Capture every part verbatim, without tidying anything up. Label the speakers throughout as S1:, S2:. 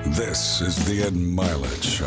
S1: This is the Ed Milet Show.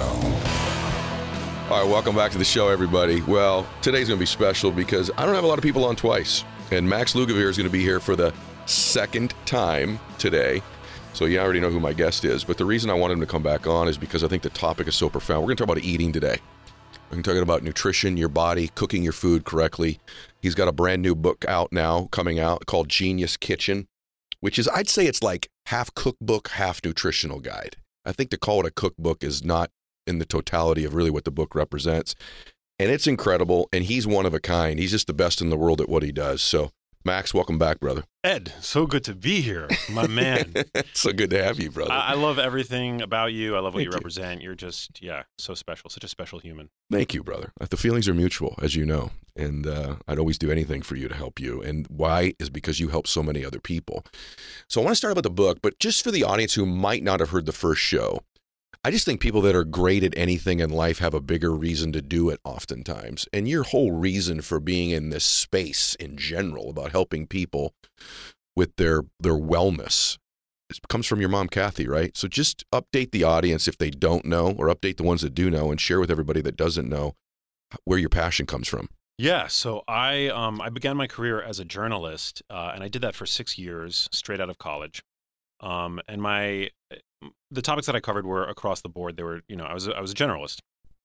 S2: All right, welcome back to the show, everybody. Well, today's going to be special because I don't have a lot of people on twice. And Max Lugavere is going to be here for the second time today. So you already know who my guest is. But the reason I want him to come back on is because I think the topic is so profound. We're going to talk about eating today. We're talking about nutrition, your body, cooking your food correctly. He's got a brand new book out now, coming out, called Genius Kitchen, which is, I'd say it's like half cookbook, half nutritional guide. I think to call it a cookbook is not in the totality of really what the book represents. And it's incredible, and he's one of a kind. He's just the best in the world at what he does. So, Max, welcome back, brother.
S3: Ed, so good to be here, my man.
S2: So good to have you, brother.
S3: I, I love everything about you. I love what
S2: Thank
S3: you
S2: you.
S3: represent. You're just, yeah, so special, such a special human.
S2: Thank you, brother. The feelings are mutual, as you know, and uh, I'd always do anything for you to help you. And why is because you help so many other people. So I want to start about the book, but just for the audience who might not have heard the first show, I just think people that are great at anything in life have a bigger reason to do it oftentimes. And your whole reason for being in this space in general about helping people with their their wellness it comes from your mom, Kathy, right? So just update the audience if they don't know, or update the ones that do know, and share with everybody that doesn't know where your passion comes from.
S3: Yeah, so I um, I began my career as a journalist, uh, and I did that for six years straight out of college. Um, and my the topics that I covered were across the board. They were, you know, I was a, I was a generalist.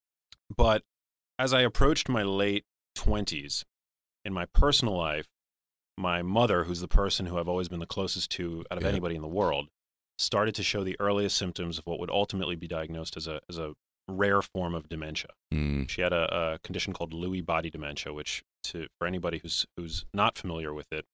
S3: But as I approached my late twenties, in my personal life, my mother, who's the person who I've always been the closest to out of
S2: Yeah.
S3: anybody in the world, started to show the earliest symptoms of what would ultimately be diagnosed as a as a rare form of dementia.
S2: Mm.
S3: She had a, a condition called Lewy body dementia, which, to for anybody who's who's not familiar with it,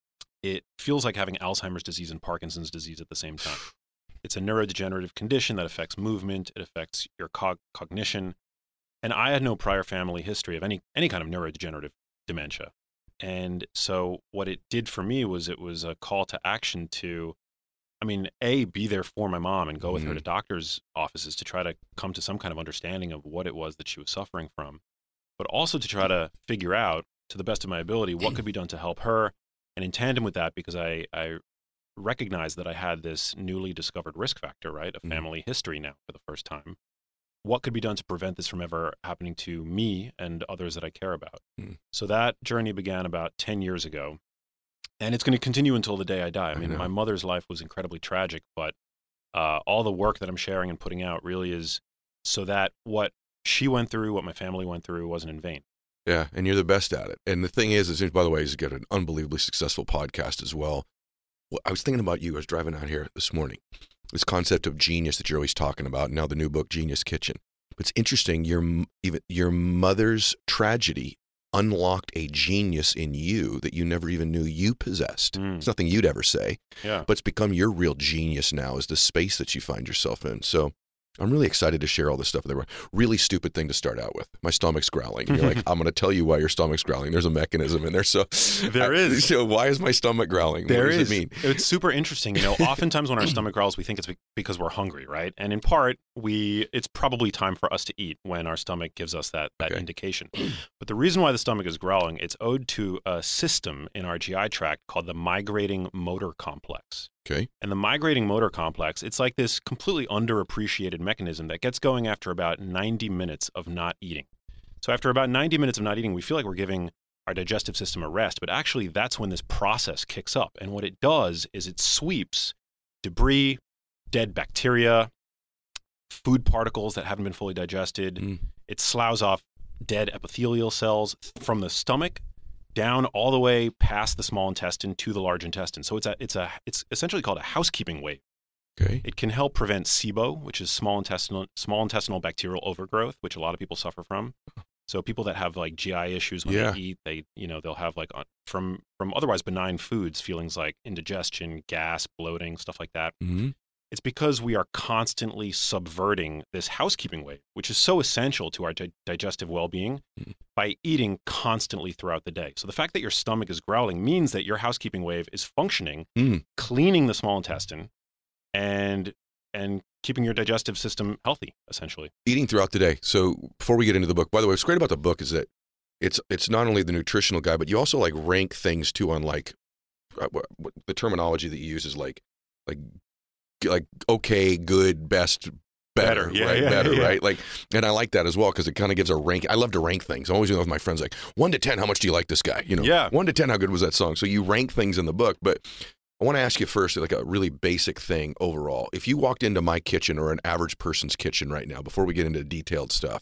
S3: it feels like having Alzheimer's disease and Parkinson's disease at the same time. It's a neurodegenerative condition that affects movement, it affects your cog- cognition, and I had no prior family history of any any kind of neurodegenerative dementia. And so what it did for me was it was a call to action to, I mean, A, be there for my mom and go with her
S2: Mhm.
S3: to doctors' offices to try to come to some kind of understanding of what it was that she was suffering from, but also to try to figure out, to the best of my ability, what could be done to help her. And in tandem with that, because I, I recognized that I had this newly discovered risk factor, right, of
S2: Mhm.
S3: family history now for the first time, what could be done to prevent this from ever happening to me and others that I care about?
S2: Mm.
S3: So that journey began about ten years ago. And it's going to continue until the day I die. I
S2: I
S3: mean,
S2: know.
S3: my mother's life was incredibly tragic, but uh, all the work that I'm sharing and putting out really is so that what she went through, what my family went through, wasn't in vain.
S2: Yeah, and you're the best at it. And the thing is, is by the way, is you got an unbelievably successful podcast as well. Well, I was thinking about you. I was driving out here this morning. This concept of genius that you're always talking about. Now the new book, Genius Kitchen. But it's interesting. Your m- even your mother's tragedy unlocked a genius in you that you never even knew you possessed.
S3: Mm.
S2: It's nothing you'd ever say,
S3: Yeah.
S2: but it's become your real genius now. Is the space that you find yourself in. So I'm really excited to share all this stuff. There were really stupid thing to start out with. My stomach's growling. And you're like, I'm going to tell you why your stomach's growling. There's a mechanism in there. So
S3: There
S2: I-
S3: is.
S2: So why is my stomach growling?
S3: There
S2: what does
S3: is.
S2: it mean?
S3: It's super interesting. You know, oftentimes when our stomach growls, we think it's be- because we're hungry, right? And in part, we it's probably time for us to eat when our stomach gives us that that
S2: Okay.
S3: indication. But the reason why the stomach is growling, it's owed to a system in our G I tract called the migrating motor complex.
S2: Okay.
S3: And the migrating motor complex, it's like this completely underappreciated mechanism that gets going after about ninety minutes of not eating. So after about ninety minutes of not eating, we feel like we're giving our digestive system a rest, but actually that's when this process kicks up. And what it does is it sweeps debris, dead bacteria, food particles that haven't been fully digested.
S2: Mm.
S3: It sloughs off dead epithelial cells from the stomach down all the way past the small intestine to the large intestine. So it's a it's a it's essentially called a housekeeping wave.
S2: Okay.
S3: It can help prevent SIBO, which is small intestinal small intestinal bacterial overgrowth, which a lot of people suffer from. So people that have like G I issues when
S2: Yeah.
S3: they eat, they you know they'll have like on, from from otherwise benign foods feelings like indigestion, gas, bloating, stuff like that.
S2: Mm-hmm.
S3: It's because we are constantly subverting this housekeeping wave, which is so essential to our di- digestive well-being,
S2: Mhm.
S3: by eating constantly throughout the day. So the fact that your stomach is growling means that your housekeeping wave is functioning,
S2: Mm.
S3: cleaning the small intestine, and and keeping your digestive system healthy, essentially.
S2: Eating throughout the day. So before we get into the book, by the way, what's great about the book is that it's it's not only the nutritional guide, but you also like rank things too on like uh, what, what, the terminology that you use is like like like okay, good, best, better,
S3: Better, yeah,
S2: right?
S3: yeah,
S2: better,
S3: yeah.
S2: right? Like, and I like that as well because it kind of gives a rank. I love to rank things. I'm always doing that with my friends, like one to ten, how much do you like this guy? You know,
S3: Yeah.
S2: one to ten, how good was that song? So you rank things in the book, but I want to ask you first, like a really basic thing overall. If you walked into my kitchen or an average person's kitchen right now, before we get into detailed stuff,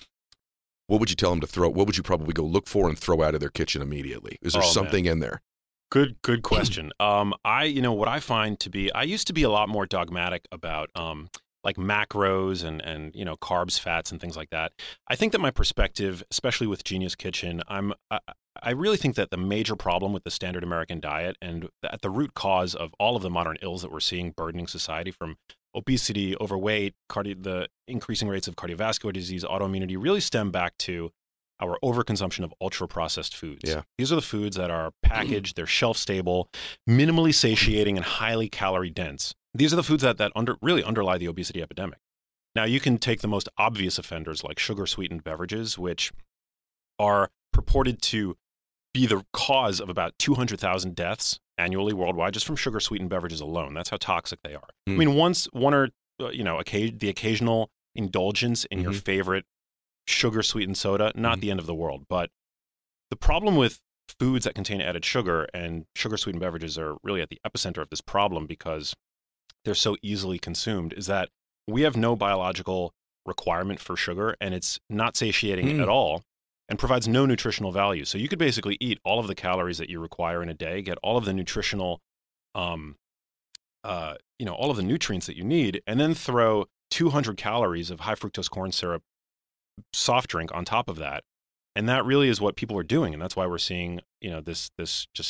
S2: what would you tell them to throw? What would you probably go look for and throw out of their kitchen immediately? Is there
S3: Oh,
S2: something in there?
S3: Good, good question. um, I, you know, what I find to be, I used to be a lot more dogmatic about, um, like macros and, and, you know, carbs, fats, and things like that. I think that my perspective, especially with Genius Kitchen, I'm, I, I really think that the major problem with the standard American diet and at the root cause of all of the modern ills that we're seeing burdening society, from obesity, overweight, cardi- the increasing rates of cardiovascular disease, autoimmunity, really stem back to our overconsumption of ultra-processed foods.
S2: Yeah.
S3: These are the foods that are packaged, they're shelf-stable, minimally satiating, and highly calorie-dense. These are the foods that, that under, really underlie the obesity epidemic. Now, you can take the most obvious offenders like sugar-sweetened beverages, which are purported to be the cause of about two hundred thousand deaths annually worldwide just from sugar-sweetened beverages alone. That's how toxic they are.
S2: Mm.
S3: I mean, once one or, uh, you know, occasion, the occasional indulgence in
S2: Mm-hmm.
S3: your favorite sugar-sweetened soda, not
S2: Mhm.
S3: the end of the world. But the problem with foods that contain added sugar and sugar-sweetened beverages are really at the epicenter of this problem because they're so easily consumed is that we have no biological requirement for sugar, and it's not satiating
S2: Mm.
S3: at all and provides no nutritional value. So you could basically eat all of the calories that you require in a day, get all of the nutritional, um, uh, you know, all of the nutrients that you need, and then throw two hundred calories of high fructose corn syrup soft drink on top of that. And that really is what people are doing, and that's why we're seeing, you know, this this just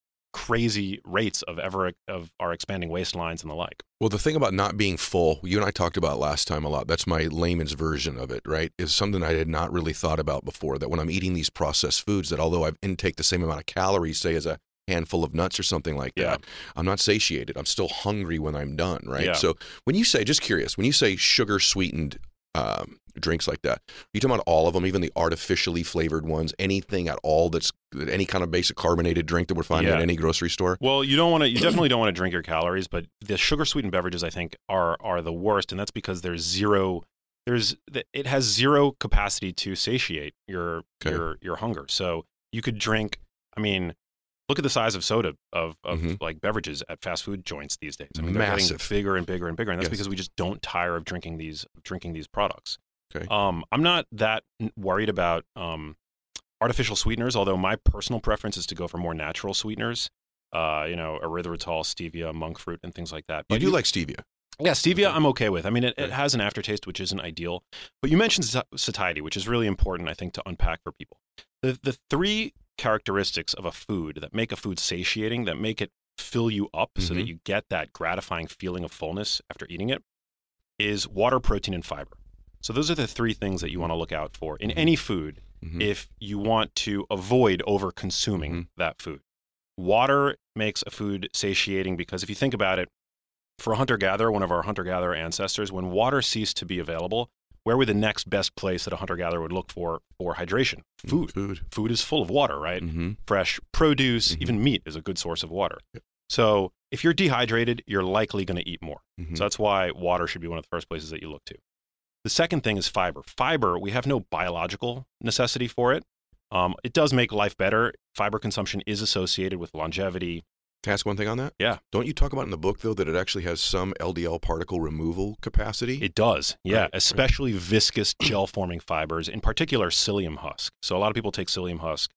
S3: crazy rates of ever of our expanding waistlines and the like.
S2: Well, the thing about not being full, you and I talked about last time a lot. That's my layman's version of it, right? Is something I had not really thought about before. That when I'm eating these processed foods, that although I intake the same amount of calories, say as a handful of nuts or something like
S3: Yeah.
S2: that, I'm not satiated. I'm still hungry when I'm done, right?
S3: Yeah.
S2: So when you say, just curious, when you say sugar sweetened um, drinks like that, are you talking about all of them, even the artificially flavored ones, anything at all that's any kind of basic carbonated drink that we're finding
S3: Yeah.
S2: at any grocery store?
S3: Well, you don't want to. You definitely don't want to drink your calories, but the sugar sweetened beverages, I think, are are the worst, and that's because there's zero. There's it has zero capacity to satiate your
S2: Okay.
S3: your your hunger. So you could drink. I mean, look at the size of soda of of
S2: Mhm.
S3: like beverages at fast food joints these days. I mean, they're
S2: Massive.
S3: getting bigger and bigger and bigger, and that's
S2: Yes.
S3: because we just don't tire of drinking these drinking these products.
S2: Okay.
S3: Um, I'm not that n- worried about um, artificial sweeteners, although my personal preference is to go for more natural sweeteners. Uh, you know, erythritol, stevia, monk fruit, and things like that.
S2: You
S3: But
S2: do like stevia.
S3: yeah, stevia,
S2: Okay.
S3: I'm okay with. I mean, it, it
S2: Okay.
S3: has an aftertaste which isn't ideal. But you mentioned sa- satiety, which is really important, I think, to unpack for people. The the three characteristics of a food that make a food satiating, that make it fill you up so that
S2: Mhm.
S3: you get that gratifying feeling of fullness after eating it, is water, protein, and fiber. So those are the three things that you want to look out for in any food
S2: Mhm.
S3: if you want to avoid over consuming
S2: Mhm.
S3: that food. Water makes a food satiating because if you think about it, for a hunter-gatherer, one of our hunter-gatherer ancestors, when water ceased to be available, where would the next best place that a hunter-gatherer would look for for hydration? Food.
S2: Food.
S3: Food is full of water, right?
S2: Mm-hmm.
S3: Fresh produce,
S2: Mhm.
S3: even meat is a good source of water.
S2: Yep.
S3: So if you're dehydrated, you're likely going to eat more.
S2: Mhm.
S3: So that's why water should be one of the first places that you look to. The second thing is fiber. Fiber, we have no biological necessity for it. Um, it does make life better. Fiber consumption is associated with longevity.
S2: Can I ask one thing on that?
S3: Yeah.
S2: Don't you talk about in the book, though, that it actually has some L D L particle removal capacity?
S3: It does, yeah,
S2: Right, right.
S3: especially viscous gel-forming fibers, in particular psyllium husk. So a lot of people take psyllium husk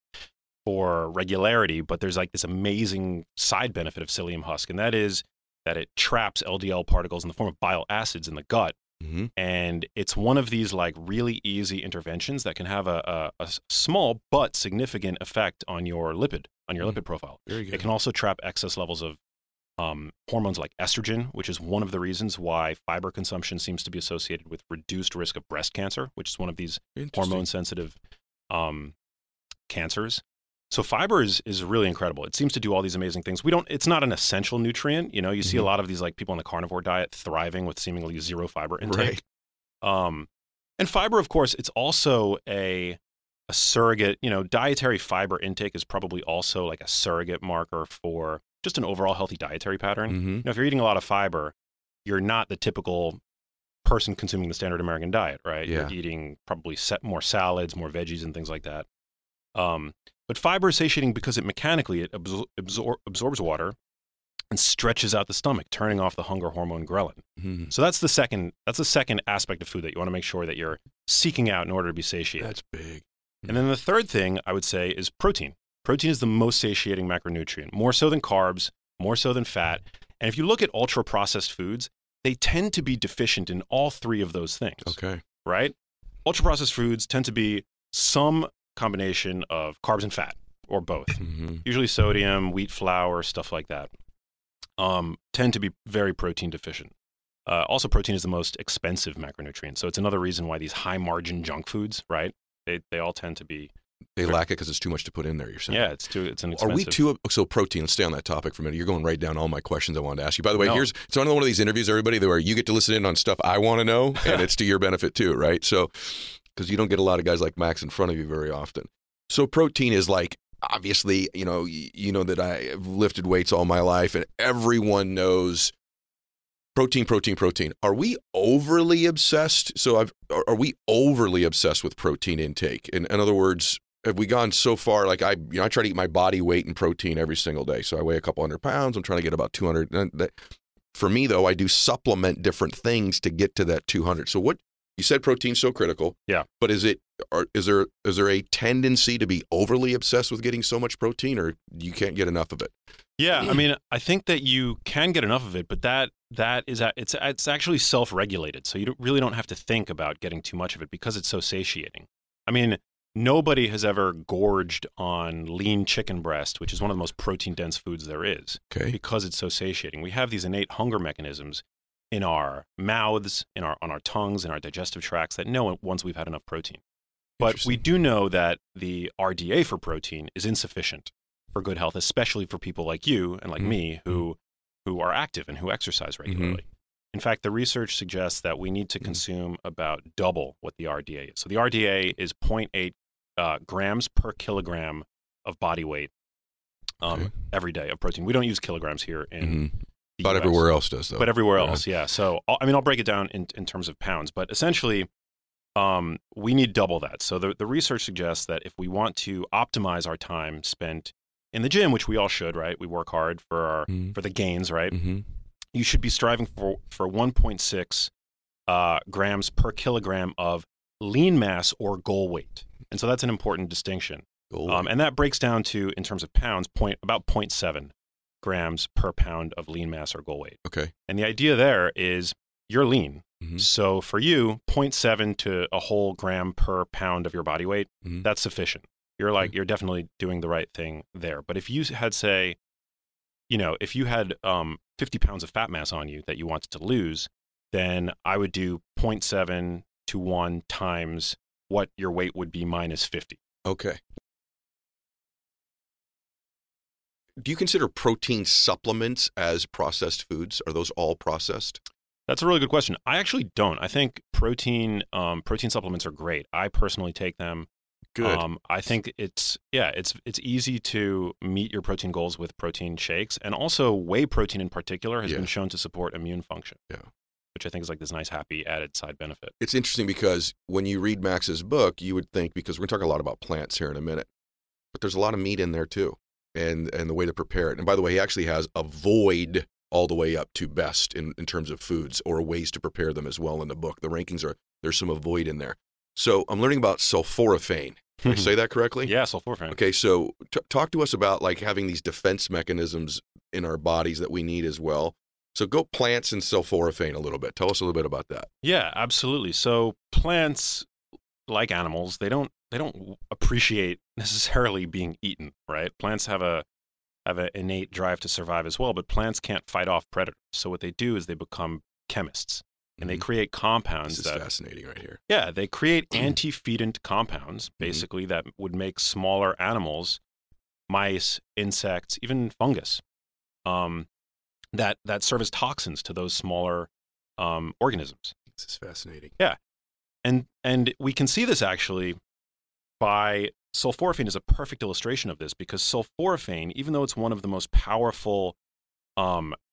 S3: for regularity, but there's like this amazing side benefit of psyllium husk, and that is that it traps L D L particles in the form of bile acids in the gut.
S2: Mm-hmm.
S3: And it's one of these like really easy interventions that can have a, a, a s- small but significant effect on your lipid, on your
S2: Mm.
S3: lipid profile.
S2: Very good.
S3: It can also trap excess levels of um, hormones like estrogen, which is one of the reasons why fiber consumption seems to be associated with reduced risk of breast cancer, which is one of these
S2: Interesting.
S3: hormone-sensitive um, cancers. So fiber is, is really incredible. It seems to do all these amazing things. We don't. It's not an essential nutrient. You know, you see a
S2: Mhm.
S3: lot of these like people on the carnivore diet thriving with seemingly zero fiber intake.
S2: Right.
S3: Um, and fiber, of course, it's also a a surrogate. You know, dietary fiber intake is probably also like a surrogate marker for just an overall healthy dietary pattern.
S2: Mm-hmm.
S3: You know, if you're eating a lot of fiber, you're not the typical person consuming the standard American diet, right?
S2: Yeah.
S3: You're eating probably set more salads, more veggies, and things like that. Um, but fiber is satiating because it mechanically it absor- absor- absorbs water and stretches out the stomach, turning off the hunger hormone ghrelin.
S2: Mm-hmm.
S3: So that's the second. That's the second aspect of food that you want to make sure that you're seeking out in order to be satiated.
S2: That's big.
S3: And then the third thing I would say is protein. Protein is the most satiating macronutrient, more so than carbs, more so than fat. And if you look at ultra-processed foods, they tend to be deficient in all three of those things.
S2: Okay.
S3: Right? Ultra-processed foods tend to be some combination of carbs and fat, or both.
S2: Mm-hmm.
S3: Usually sodium, wheat flour, stuff like that. Um, tend to be very protein deficient. Uh, also, protein is the most expensive macronutrient. So it's another reason why these high-margin junk foods, right? They they all tend to be.
S2: They lack it because it's too much to put in there, you're saying?
S3: Yeah, it's too it's an
S2: Are
S3: expensive.
S2: we too, so protein, let's stay on that topic for a minute. You're going right down all my questions I wanted to ask you. By the way,
S3: No.
S2: here's, it's another one of these interviews, everybody, where you get to listen in on stuff I want to know, and it's to your benefit too, right? So, because you don't get a lot of guys like Max in front of you very often. So protein is like, obviously, you know, you, you know that I've lifted weights all my life, and everyone knows protein, protein, protein. Are we overly obsessed? So I've, are, are we overly obsessed with protein intake? In, in other words, have we gone so far? Like I, you know, I try to eat my body weight in protein every single day. So I weigh a couple hundred pounds. I'm trying to get about two hundred. And that, for me, though, I do supplement different things to get to that two hundred. So what you said, protein's so critical.
S3: Yeah.
S2: But is it, or is there, is there a tendency to be overly obsessed with getting so much protein, or you can't get enough of it?
S3: Yeah, I mean, I think that you can get enough of it, but that that is a- it's it's actually self-regulated. So you don't, really don't have to think about getting too much of it because it's so satiating. I mean, nobody has ever gorged on lean chicken breast, which is one of the most protein-dense foods there is,
S2: Okay.
S3: because it's so satiating. We have these innate hunger mechanisms in our mouths, in our on our tongues, in our digestive tracts that know once we've had enough protein. But we do know that the R D A for protein is insufficient for good health, especially for people like you and like
S2: Mhm.
S3: me who who are active and who exercise regularly. In fact, the research suggests that we need to
S2: Mhm.
S3: consume about double what the R D A is. So the R D A is zero point eight uh, grams per kilogram of body weight um,
S2: Okay.
S3: every day of protein. We don't use kilograms here in
S2: Mm-hmm.
S3: the
S2: But
S3: U S.
S2: everywhere else does, though.
S3: But everywhere
S2: Yeah.
S3: else, yeah. So, I'll- I mean, I'll break it down in, in terms of pounds, but essentially, um, we need double that. So the, the research suggests that if we want to optimize our time spent in the gym, which we all should, right? We work hard for our
S2: Mhm.
S3: for the gains, right?
S2: Mm-hmm.
S3: You should be striving for for one point six uh, grams per kilogram of lean mass or goal weight. And so that's an important distinction. Um, and that breaks down to, in terms of pounds, point about zero point seven grams per pound of lean mass or goal weight.
S2: okay.
S3: And the idea there is you're lean.
S2: Mhm.
S3: So for you, zero point seven to a whole gram per pound of your body weight,
S2: Mhm.
S3: that's sufficient. You're like, you're definitely doing the right thing there. But if you had, say, you know, if you had um, fifty pounds of fat mass on you that you wanted to lose, then I would do zero point seven to one times what your weight would be minus fifty.
S2: Okay. Do you consider protein supplements as processed foods? Are those all processed?
S3: That's a really good question. I actually don't. I think protein um, protein supplements are great. I personally take them.
S2: Good.
S3: Um, I think it's yeah, it's it's easy to meet your protein goals with protein shakes, and also whey protein in particular has
S2: Yeah.
S3: been shown to support immune function.
S2: Yeah.
S3: Which I think is like this nice, happy added side benefit.
S2: It's interesting because when you read Max's book, you would think, because we're going to talk a lot about plants here in a minute, but there's a lot of meat in there too, and and the way to prepare it. And by the way, he actually has avoid all the way up to best in, in terms of foods or ways to prepare them as well in the book. The rankings are, there's some avoid in there. So I'm learning about sulforaphane. Did I say that correctly?
S3: Yeah, sulforaphane.
S2: Okay, so t- talk to us about like having these defense mechanisms in our bodies that we need as well. So go plants and sulforaphane a little bit. Tell us a little bit about that.
S3: Yeah, absolutely. So plants, like animals, they don't they don't appreciate necessarily being eaten, right? Plants have a have an innate drive to survive as well, but plants can't fight off predators. So what they do is they become chemists, and they
S2: Mhm.
S3: create compounds
S2: This is
S3: that
S2: fascinating right here.
S3: yeah, they create antefeedant compounds, basically, that would make smaller animals, mice, insects, even fungus, um, that that serve as toxins to those smaller um, organisms.
S2: This is fascinating.
S3: And and we can see this actually by sulforaphane is a perfect illustration of this, because sulforaphane, even though it's one of the most powerful um,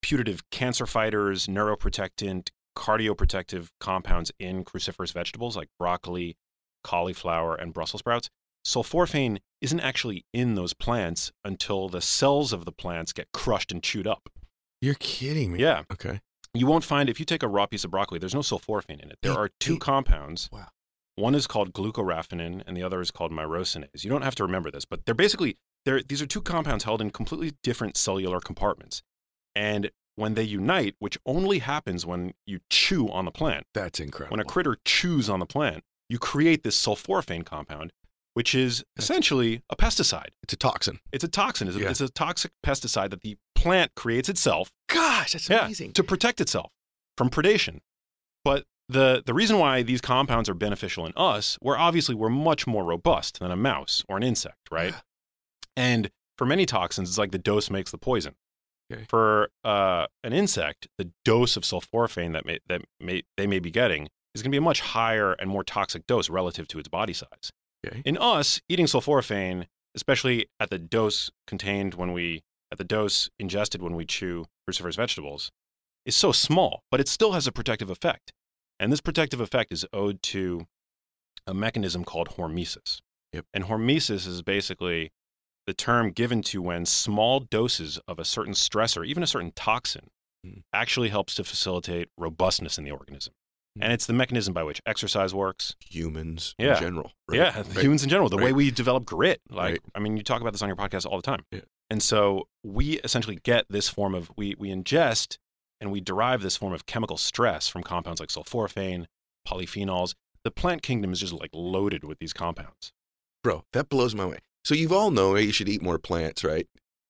S3: putative cancer fighters, neuroprotectant, cardioprotective compounds in cruciferous vegetables like broccoli, cauliflower, and Brussels sprouts. Sulforaphane isn't actually in those plants until the cells of the plants get crushed and chewed up.
S2: You're kidding me.
S3: Yeah.
S2: Okay.
S3: You won't find, if you take a raw piece of broccoli, there's no sulforaphane in it. There
S2: Hey,
S3: are two
S2: hey.
S3: compounds.
S2: Wow.
S3: One is called glucoraphanin, and the other is called myrosinase. You don't have to remember this, but they're basically, they're, these are two compounds held in completely different cellular compartments. And when they unite, which only happens when you chew on the plant,
S2: That's incredible.
S3: when a critter chews on the plant, you create this sulforaphane compound, which is essentially a pesticide.
S2: It's a toxin.
S3: It's a toxin. It's a,
S2: Yeah.
S3: it's a toxic pesticide that the plant creates itself.
S2: Gosh, that's
S3: Yeah,
S2: amazing.
S3: to protect itself from predation. But the the reason why these compounds are beneficial in us, we're obviously we're much more robust than a mouse or an insect, right?
S2: Yeah.
S3: And for many toxins, it's like the dose makes the poison.
S2: Okay.
S3: For uh, an insect, the dose of sulforaphane that may, that may, they may be getting is going to be a much higher and more toxic dose relative to its body size.
S2: Okay.
S3: In us, eating sulforaphane, especially at the dose contained when we, at the dose ingested when we chew cruciferous vegetables, is so small, but it still has a protective effect. And this protective effect is owed to a mechanism called hormesis.
S2: Yep.
S3: And hormesis is basically the term given to when small doses of a certain stressor, even a certain toxin,
S2: Mm.
S3: actually helps to facilitate robustness in the organism.
S2: Mm.
S3: And it's the mechanism by which exercise works.
S2: Humans
S3: Yeah.
S2: in general. Right?
S3: Yeah,
S2: Right.
S3: humans in general, the way
S2: Right.
S3: we develop grit. Like,
S2: Right.
S3: I mean, you talk about this on your podcast all the time.
S2: Yeah.
S3: And so we essentially get this form of, we, we ingest and we derive this form of chemical stress from compounds like sulforaphane, polyphenols. The plant kingdom is just like loaded with these compounds.
S2: Bro, that blows my way. So you've all know hey, you should eat more plants, right?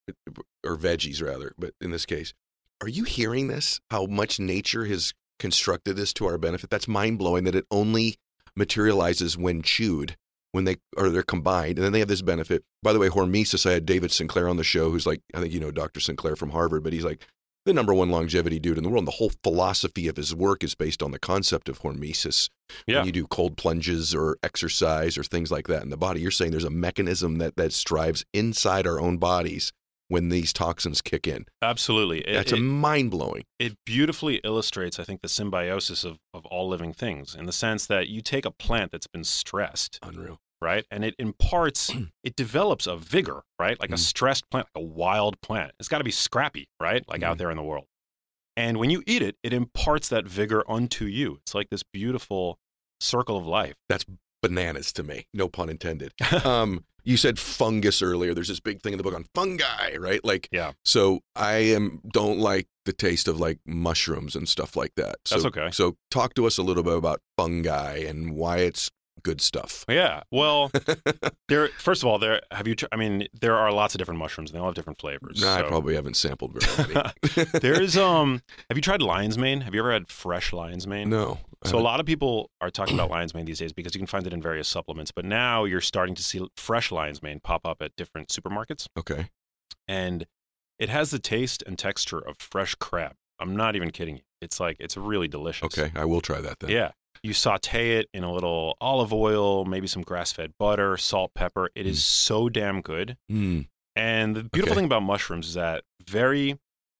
S2: Or veggies, rather. But in this case, are you hearing this? How much nature has constructed this to our benefit? That's mind-blowing that it only materializes when chewed, when they or they're combined. And then they have this benefit. By the way, hormesis, I had David Sinclair on the show, who's like, I think you know Doctor Sinclair from Harvard, but he's like the number one longevity dude in the world. And the whole philosophy of his work is based on the concept of hormesis.
S3: Yeah.
S2: When you do cold plunges or exercise or things like that in the body, you're saying there's a mechanism that, that strives inside our own bodies when these toxins kick in.
S3: Absolutely. It,
S2: That's
S3: it,
S2: a mind-blowing.
S3: it beautifully illustrates, I think, the symbiosis of, of all living things in the sense that you take a plant that's been stressed,
S2: Unreal.
S3: right? And it imparts, it develops a vigor, right? Like
S2: Mm.
S3: a stressed plant, like a wild plant. It's got to be scrappy, right? Like
S2: Mm.
S3: out there in the world. And when you eat it, it imparts that vigor unto you. It's like this beautiful circle of life.
S2: That's bananas to me. No pun intended. um, you said fungus earlier. There's this big thing in the book on fungi, right? Like,
S3: Yeah.
S2: so I am don't like the taste of like mushrooms and stuff like that. So,
S3: That's okay.
S2: So talk to us a little bit about fungi and why it's good stuff.
S3: Yeah. Well, there. First of all, there have you? tr- I mean, there are lots of different mushrooms. And they all have different flavors.
S2: No, I
S3: so-
S2: probably haven't sampled very many.
S3: There's um. Have you tried lion's mane? Have you ever had fresh lion's mane?
S2: No. I
S3: So a
S2: haven't.
S3: lot of people are talking about lion's mane these days because you can find it in various supplements. But now you're starting to see fresh lion's mane pop up at different supermarkets,
S2: Okay.
S3: and it has the taste and texture of fresh crab. I'm not even kidding you. It's like it's really delicious.
S2: Okay. I will try that then.
S3: Yeah. You saute it in a little olive oil, maybe some grass-fed butter, salt, pepper. It is so damn good.
S2: Mm.
S3: And the beautiful
S2: Okay.
S3: thing about mushrooms is that very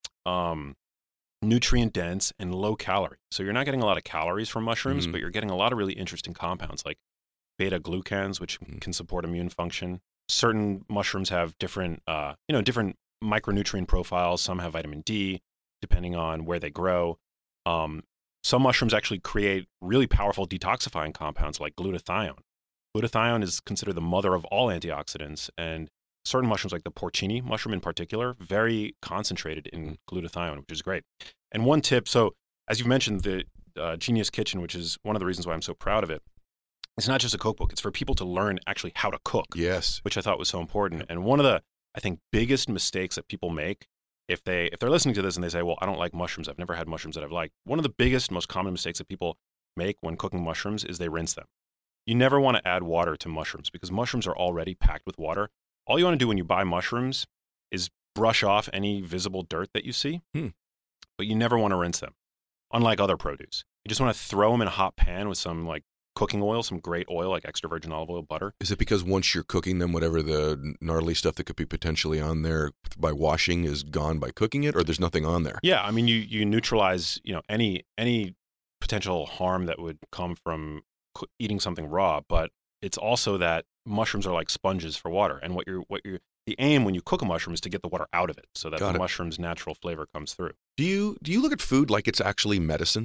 S3: um, nutrient dense and low calorie. So you're not getting a lot of calories from mushrooms,
S2: Mhm.
S3: but you're getting a lot of really interesting compounds like beta glucans, which
S2: Mhm.
S3: can support immune function. Certain mushrooms have different, uh, you know, different micronutrient profiles. Some have vitamin D, depending on where they grow. Um, some mushrooms actually create really powerful detoxifying compounds like glutathione. Glutathione is considered the mother of all antioxidants, and certain mushrooms, like the porcini mushroom in particular, very concentrated in glutathione, which is great. And one tip, so as you've mentioned, the uh, Genius Kitchen, which is one of the reasons why I'm so proud of it, it's not just a cookbook. It's for people to learn actually how to cook,
S2: Yes.
S3: which I thought was so important. And one of the, I think, biggest mistakes that people make if they if they're listening to this and they say, well, I don't like mushrooms. I've never had mushrooms that I've liked. One of the biggest, most common mistakes that people make when cooking mushrooms is they rinse them. You never want to add water to mushrooms because mushrooms are already packed with water. All you want to do when you buy mushrooms is brush off any visible dirt that you see,
S2: Hmm.
S3: but you never want to rinse them, unlike other produce. You just want to throw them in a hot pan with some like cooking oil, some great oil like extra virgin olive oil, butter.
S2: Is it because once you're cooking them, whatever the gnarly stuff that could be potentially on there by washing is gone by cooking it, or there's nothing on there?
S3: Yeah, I mean, you you neutralize, you know, any any potential harm that would come from co- eating something raw, but it's also that mushrooms are like sponges for water, and what you're what you're the aim when you cook a mushroom is to get the water out of it, so that
S2: Got
S3: the
S2: it.
S3: mushroom's natural flavor comes through.
S2: Do you do you look at food like it's actually medicine?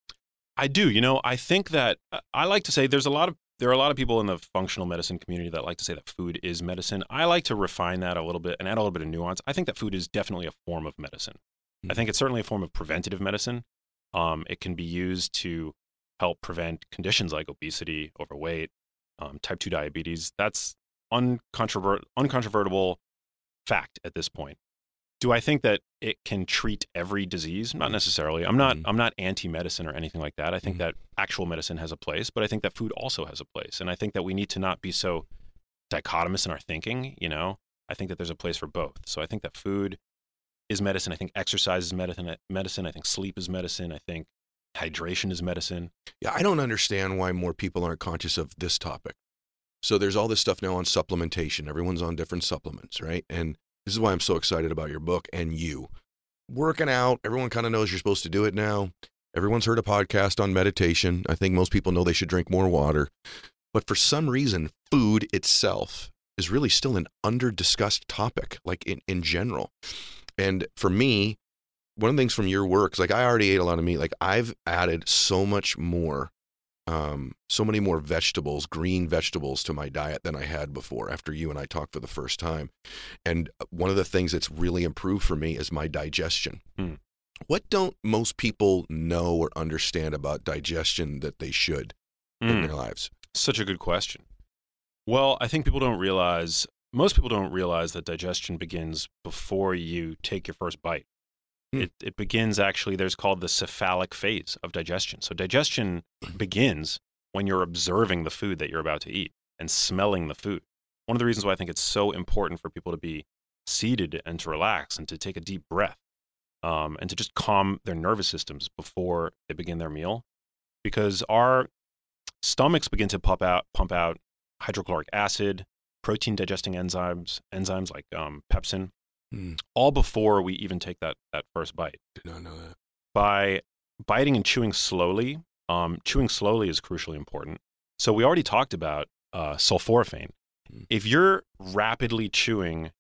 S3: I do. You know, I think that I like to say there's a lot of there are a lot of people in the functional medicine community that like to say that food is medicine. I like to refine that a little bit and add a little bit of nuance. I think that food is definitely a form of medicine.
S2: Mm.
S3: I think it's certainly a form of preventative medicine. Um, it can be used to help prevent conditions like obesity, overweight, um, type two diabetes. That's uncontrover- uncontrovertible fact at this point. Do I think that it can treat every disease? Not necessarily. I'm not.
S2: Mm.
S3: I'm not anti-medicine or anything like that. I think
S2: Mm.
S3: that actual medicine has a place, but I think that food also has a place, and I think that we need to not be so dichotomous in our thinking. You know, I think that there's a place for both. So I think that food is medicine. I think exercise is medicine. Medicine. I think sleep is medicine. I think hydration is medicine.
S2: Yeah, I don't understand why more people aren't conscious of this topic. So there's all this stuff now on supplementation. Everyone's on different supplements, right? And this is why I'm so excited about your book and you. Working out, everyone kind of knows you're supposed to do it now. Everyone's heard a podcast on meditation. I think most people know they should drink more water. But for some reason, food itself is really still an under-discussed topic, like in, in general. And for me, one of the things from your work is like I already ate a lot of meat. Like I've added so much more Um, so many more vegetables, green vegetables to my diet than I had before after you and I talked for the first time. And one of the things that's really improved for me is my digestion.
S3: Hmm.
S2: What don't most people know or understand about digestion that they should in
S3: Mm.
S2: their lives?
S3: Such a good question. Well, I think people don't realize, most people don't realize that digestion begins before you take your first bite.
S2: Hmm.
S3: It, it begins actually, there's called the cephalic phase of digestion. So digestion begins when you're observing the food that you're about to eat and smelling the food. One of the reasons why I think it's so important for people to be seated and to relax and to take a deep breath um, and to just calm their nervous systems before they begin their meal, because our stomachs begin to pump out, pump out hydrochloric acid, protein digesting enzymes, enzymes like um, pepsin,
S2: Hmm.
S3: all before we even take that that first bite.
S2: Did not know that.
S3: By biting and chewing slowly, um, chewing slowly is crucially important. So we already talked about uh, sulforaphane.
S2: Hmm.
S3: If you're rapidly chewing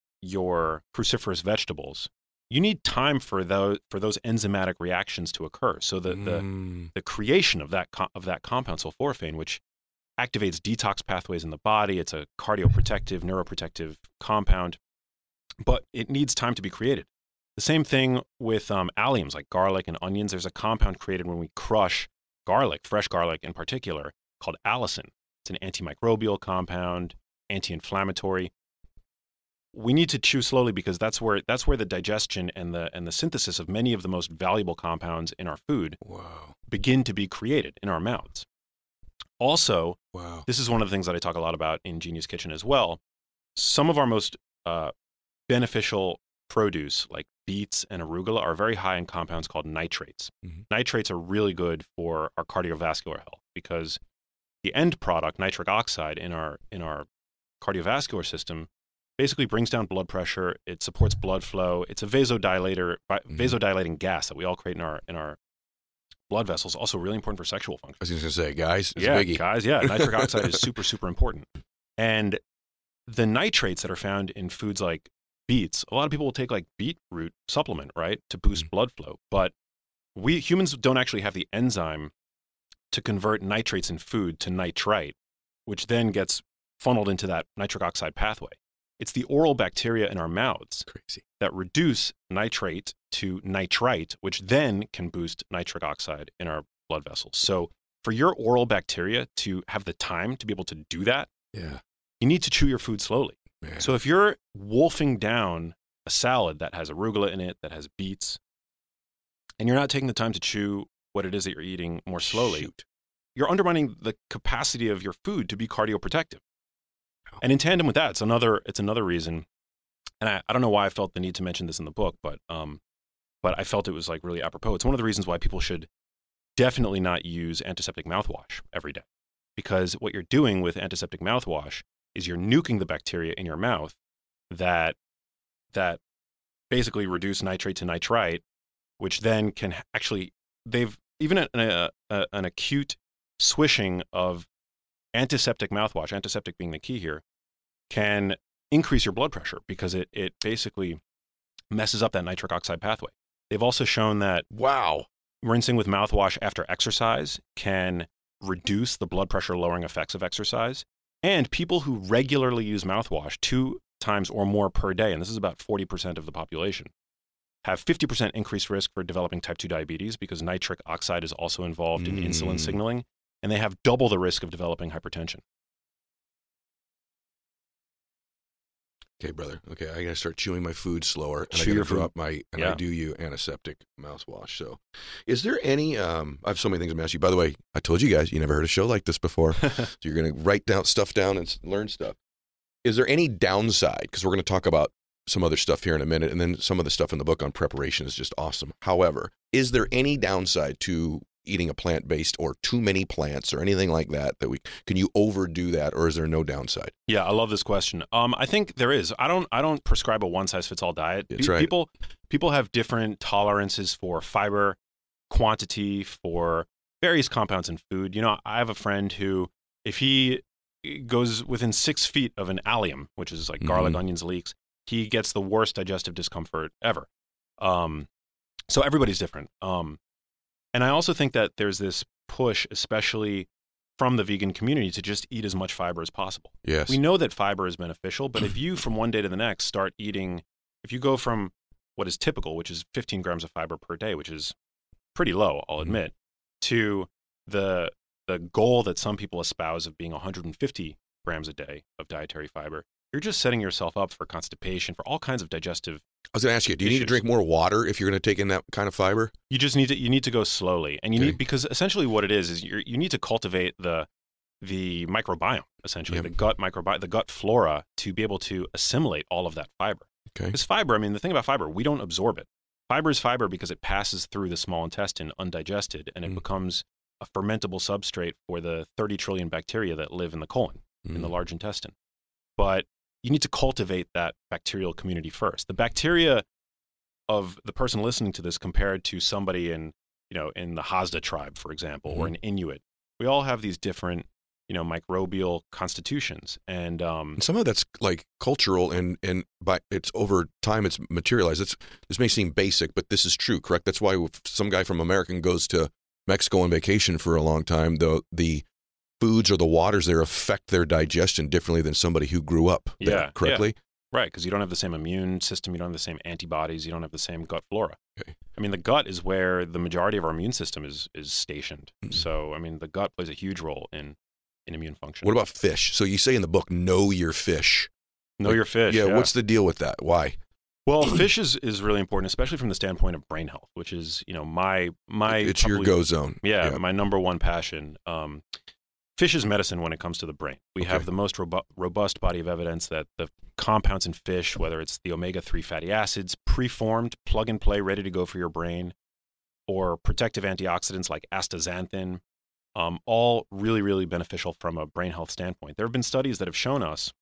S3: your cruciferous vegetables, you need time for those for those enzymatic reactions to occur. So the the,
S2: Mm.
S3: the creation of that co- of that compound sulforaphane, which activates detox pathways in the body, it's a cardioprotective, neuroprotective compound. But it needs time to be created. The same thing with um, alliums like garlic and onions. There's a compound created when we crush garlic, fresh garlic in particular, called allicin. It's an antimicrobial compound, anti-inflammatory. We need to chew slowly because that's where that's where the digestion and the and the synthesis of many of the most valuable compounds in our food
S2: Wow.
S3: begin to be created in our mouths. Also,
S2: Wow.
S3: this is one of the things that I talk a lot about in Genius Kitchen as well. Some of our most uh, beneficial produce, like beets and arugula, are very high in compounds called nitrates.
S2: Mhm.
S3: Nitrates are really good for our cardiovascular health because the end product, nitric oxide, in our in our cardiovascular system, basically brings down blood pressure. It supports blood flow. It's a vasodilator,
S2: Mhm.
S3: vasodilating gas that we all create in our in our blood vessels. Also, really important for sexual function.
S2: I was just going to say, guys, it's
S3: yeah,
S2: a biggie.
S3: guys, yeah, nitric oxide is super, super important. And the nitrates that are found in foods like beets, a lot of people will take like beetroot supplement, right, to boost
S2: Mhm.
S3: blood flow. But we humans don't actually have the enzyme to convert nitrates in food to nitrite, which then gets funneled into that nitric oxide pathway. It's the oral bacteria in our mouths
S2: Crazy.
S3: that reduce nitrate to nitrite, which then can boost nitric oxide in our blood vessels. So for your oral bacteria to have the time to be able to do that,
S2: Yeah.
S3: you need to chew your food slowly.
S2: Man.
S3: So if you're wolfing down a salad that has arugula in it, that has beets, and you're not taking the time to chew what it is that you're eating more slowly,
S2: Shoot.
S3: you're undermining the capacity of your food to be cardioprotective. And in tandem with that, it's another it's another reason, and I, I don't know why I felt the need to mention this in the book, but um, but I felt it was like really apropos. It's one of the reasons why people should definitely not use antiseptic mouthwash every day. because what you're doing with antiseptic mouthwash is you're nuking the bacteria in your mouth that that basically reduce nitrate to nitrite, which then can actually, they've, even an, a, a, an acute swishing of antiseptic mouthwash, antiseptic being the key here, can increase your blood pressure because it, it basically messes up that nitric oxide pathway. They've also shown that
S2: Wow.
S3: rinsing with mouthwash after exercise can reduce the blood pressure lowering effects of exercise. And people who regularly use mouthwash two times or more per day, and this is about forty percent of the population, have fifty percent increased risk for developing type two diabetes because nitric oxide is also involved in
S2: Mm.
S3: insulin signaling, and they have double the risk of developing hypertension.
S2: Okay, brother. Okay, I gotta start chewing my food slower, and
S3: Chew
S2: I gotta
S3: your food.
S2: drop my and I
S3: Yeah.
S2: do you antiseptic mouthwash. So, is there any? Um, I have so many things I'm gonna ask you. By the way, I told you guys you never heard a show like this before, so you're gonna write down stuff down and s- learn stuff. Is there any downside? Because we're gonna talk about some other stuff here in a minute, and then some of the stuff in the book on preparation is just awesome. However, is there any downside to eating a plant-based or too many plants or anything like that? That we can you overdo that, or is there no downside?
S3: Yeah, I love this question. Um, I think there is. I don't. I don't prescribe a one size fits all diet.
S2: That's
S3: Pe-
S2: right.
S3: People, people have different tolerances for fiber, quantity, for various compounds in food. You know, I have a friend who, if he goes within six feet of an allium, which is like garlic,
S2: Mhm.
S3: onions, leeks, he gets the worst digestive discomfort ever. Um, so everybody's different. Um, and I also think that there's this push, especially from the vegan community, to just eat as much fiber as possible.
S2: Yes.
S3: We know that fiber is beneficial, but if you from one day to the next start eating, if you go from what is typical, which is fifteen grams of fiber per day, which is pretty low, I'll
S2: Mhm.
S3: admit, to the the goal that some people espouse of being one hundred fifty grams a day of dietary fiber, you're just setting yourself up for constipation, for all kinds of digestive.
S2: I was gonna ask you, do you need to
S3: issues.
S2: drink more water if you're gonna take in that kind of fiber?
S3: You just need to you need to go slowly, and you
S2: Okay.
S3: need, because essentially what it is is you you need to cultivate the the microbiome, essentially
S2: Yep.
S3: the gut microbiome, the gut flora, to be able to assimilate all of that fiber.
S2: Okay.
S3: Because fiber, I mean, the thing about fiber, we don't absorb it. Fiber is fiber because it passes through the small intestine undigested, and it
S2: Mm.
S3: becomes a fermentable substrate for the thirty trillion bacteria that live in the colon, in the
S2: Mm.
S3: large intestine. But you need to cultivate that bacterial community first. The bacteria of the person listening to this compared to somebody in, you know, in the Hazda tribe, for example, or an Inuit, we all have these different, you know, microbial constitutions. And um,
S2: And some of that's like cultural, and and by it's over time it's materialized. It's this may seem basic, but this is true, correct? That's why if some guy from American goes to Mexico on vacation for a long time, the the foods or the waters there affect their digestion differently than somebody who grew up there,
S3: Yeah,
S2: correctly?
S3: right, because you don't have the same immune system, you don't have the same antibodies, you don't have the same gut flora.
S2: Okay.
S3: I mean, the gut is where the majority of our immune system is is stationed.
S2: Mhm.
S3: So, I mean, the gut plays a huge role in in immune function.
S2: What about fish? So you say in the book, know your fish.
S3: know your fish?
S2: Yeah, what's the deal with that? Why?
S3: Well, fish is, is really important, especially from the standpoint of brain health, which is, you know, my my
S2: It's your
S3: probably-
S2: go zone.
S3: Yeah,
S2: Yeah.
S3: my number one passion. Um, fish is medicine when it comes to the brain. We
S2: Okay.
S3: have the most robu- robust body of evidence that the compounds in fish, whether it's the omega three fatty acids, preformed, plug and play, ready to go for your brain, or protective antioxidants like astaxanthin, um, all really, really beneficial from a brain health standpoint. There have been studies that have shown us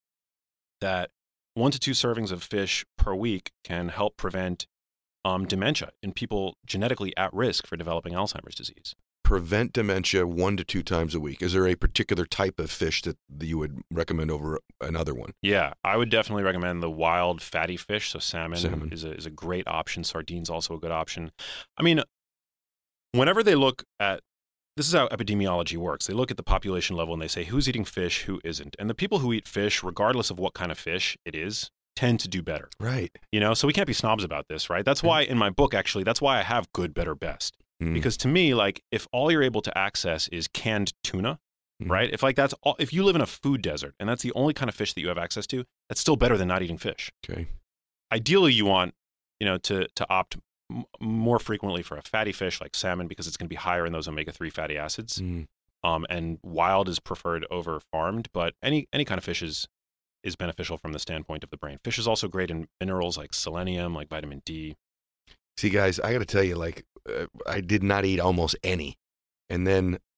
S3: that one to two servings of fish per week can help prevent um, dementia in people genetically at risk for developing Alzheimer's disease.
S2: Prevent dementia one to two times a week. Is there a particular type of fish that you would recommend over another one?
S3: Yeah, I would definitely recommend the wild fatty fish. So salmon,
S2: Salmon.
S3: is a is a great option. Sardines also a good option. I mean, whenever they look at, this is how epidemiology works. They look at the population level and they say who's eating fish, who isn't. And the people who eat fish, regardless of what kind of fish it is, tend to do better.
S2: Right.
S3: You know, so we can't be snobs about this, right? That's why in my book, actually, that's why I have good, better, best.
S2: Mm.
S3: Because to me, like, if all you're able to access is canned tuna,
S2: Mhm.
S3: right? If like that's all, if you live in a food desert and that's the only kind of fish that you have access to, that's still better than not eating fish.
S2: Okay.
S3: Ideally, you want, you know, to to opt m- more frequently for a fatty fish like salmon because it's going to be higher in those omega three fatty acids.
S2: Mm.
S3: Um, and wild is preferred over farmed, but any any kind of fish is is beneficial from the standpoint of the brain. Fish is also great in minerals like selenium, like vitamin D.
S2: See, guys, I got to tell you, like, uh, I did not eat almost any. And then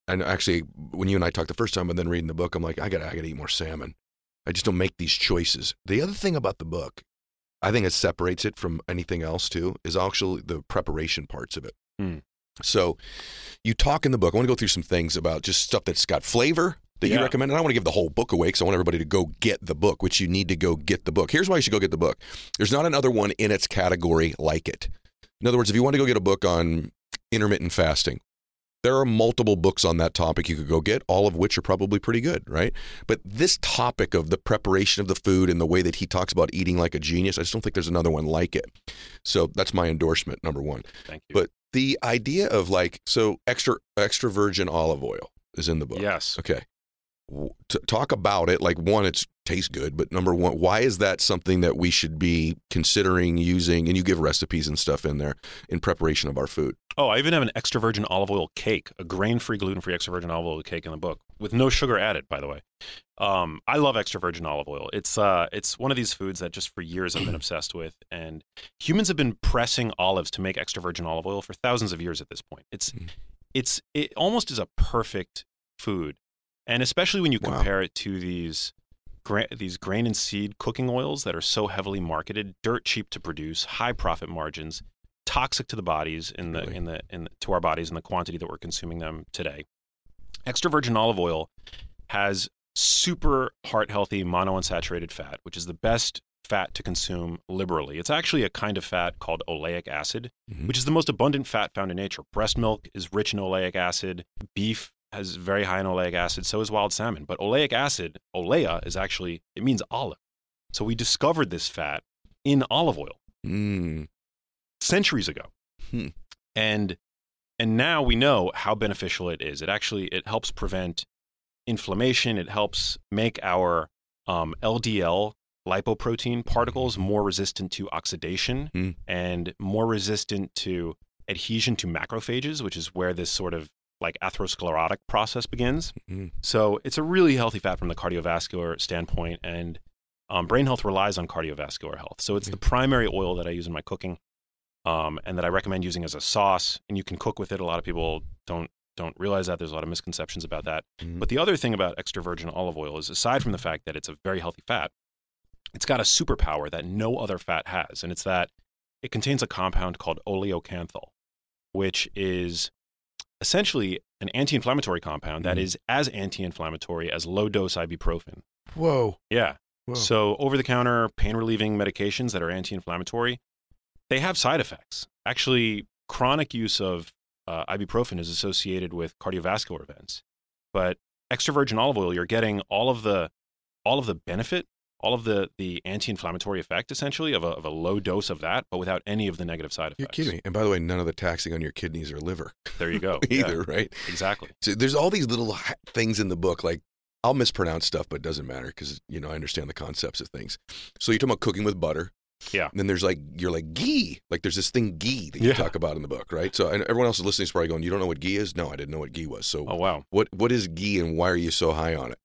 S2: and actually, when you and I talked the first time, and then reading the book, I'm like, I gotta, I gotta eat more salmon. I just don't make these choices. The other thing about the book, I think it separates it from anything else too, is actually the preparation parts of it.
S3: Mm.
S2: So you talk in the book, I want to go through some things about just stuff that's got flavor that
S3: Yeah.
S2: you recommend. And I don't want to give the whole book away because I want everybody to go get the book, which you need to go get the book. Here's why you should go get the book. There's not another one in its category like it. In other words, if you want to go get a book on intermittent fasting, there are multiple books on that topic you could go get, all of which are probably pretty good, right? But this topic of the preparation of the food and the way that he talks about eating like a genius, I just don't think there's another one like it. So that's my endorsement, number one.
S3: Thank you.
S2: But the idea of like, so extra extra virgin olive oil is in the book.
S3: Yes.
S2: Okay. W- To talk about it, like one, it tastes good, but number one, why is that something that we should be considering using? And you give recipes and stuff in there in preparation of our food.
S3: Oh, I even have an extra virgin olive oil cake, a grain-free, gluten-free extra virgin olive oil cake in the book with no sugar added, by the way. Um, I love extra virgin olive oil. It's uh, it's one of these foods that just for years I've been obsessed with, and humans have been pressing olives to make extra virgin olive oil for thousands of years at this point. It's
S2: Mm.
S3: it's it almost is a perfect food, and especially when you
S2: Wow.
S3: compare it to these gra- these grain and seed cooking oils that are so heavily marketed, dirt cheap to produce, high profit margins, toxic to the bodies in the
S2: Really?
S3: in the in the, to our bodies in the quantity that we're consuming them today. Extra virgin olive oil has super heart healthy monounsaturated fat, which is the best fat to consume liberally. It's actually a kind of fat called oleic acid,
S2: Mhm.
S3: which is the most abundant fat found in nature. Breast milk is rich in oleic acid. Beef has very high in oleic acid. So is wild salmon. But oleic acid, olea, is actually, it means olive. So we discovered this fat in olive oil
S2: Mm.
S3: centuries ago.
S2: Hmm.
S3: And and now we know how beneficial it is. It actually, it helps prevent inflammation. It helps make our um, L D L lipoprotein particles more resistant to oxidation
S2: Hmm.
S3: and more resistant to adhesion to macrophages, which is where this sort of like atherosclerotic process begins.
S2: Mm.
S3: So it's a really healthy fat from the cardiovascular standpoint, and um, brain health relies on cardiovascular health. So it's the primary oil that I use in my cooking, um, and that I recommend using as a sauce. And you can cook with it. A lot of people don't don't realize that. There's a lot of misconceptions about that.
S2: Mhm.
S3: But the other thing about extra virgin olive oil is, aside from the fact that it's a very healthy fat, it's got a superpower that no other fat has, and it's that it contains a compound called oleocanthal, which is essentially an anti-inflammatory compound that
S2: Mhm.
S3: is as anti-inflammatory as low-dose ibuprofen.
S2: Whoa.
S3: Yeah.
S2: Whoa.
S3: So over-the-counter pain-relieving medications that are anti-inflammatory, they have side effects. Actually, chronic use of uh, ibuprofen is associated with cardiovascular events. But extra virgin olive oil, you're getting all of the all of the benefit, all of the the anti-inflammatory effect, essentially, of a, of a low dose of that, but without any of the negative side effects.
S2: You're kidding me. And by the way, none of the taxing on your kidneys or liver
S3: There you go.
S2: either,
S3: Yeah,
S2: right?
S3: exactly.
S2: So there's all these little ha- things in the book, like I'll mispronounce stuff, but it doesn't matter because, you know, I understand the concepts of things. So you're talking about cooking with butter.
S3: Yeah.
S2: And then there's like, you're like ghee. Like there's this thing ghee that you
S3: Yeah.
S2: talk about in the book, right? So and everyone else is listening is probably going, you don't know what ghee is? No, I didn't know what ghee was. So
S3: Oh, wow.
S2: what what is ghee and why are you so high on it?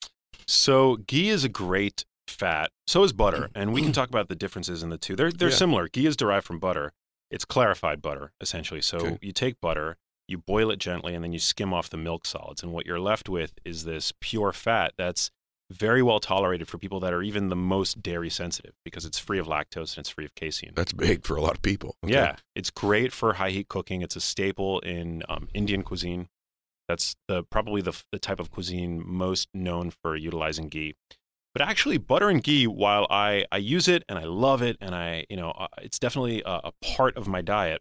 S3: So ghee is a great fat. So is butter, and we can talk about the differences in the two. They're they're
S2: Yeah.
S3: similar. Ghee is derived from butter. It's clarified butter, essentially. So
S2: Okay.
S3: you take butter, you boil it gently, and then you skim off the milk solids. And what you're left with is this pure fat that's very well tolerated for people that are even the most dairy sensitive, because it's free of lactose and it's free of casein.
S2: That's big for a lot of people. Okay.
S3: Yeah, it's great for high heat cooking. It's a staple in um, Indian cuisine. That's the probably the the type of cuisine most known for utilizing ghee. But actually, butter and ghee, while I, I use it and I love it, and I you know uh, it's definitely a, a part of my diet.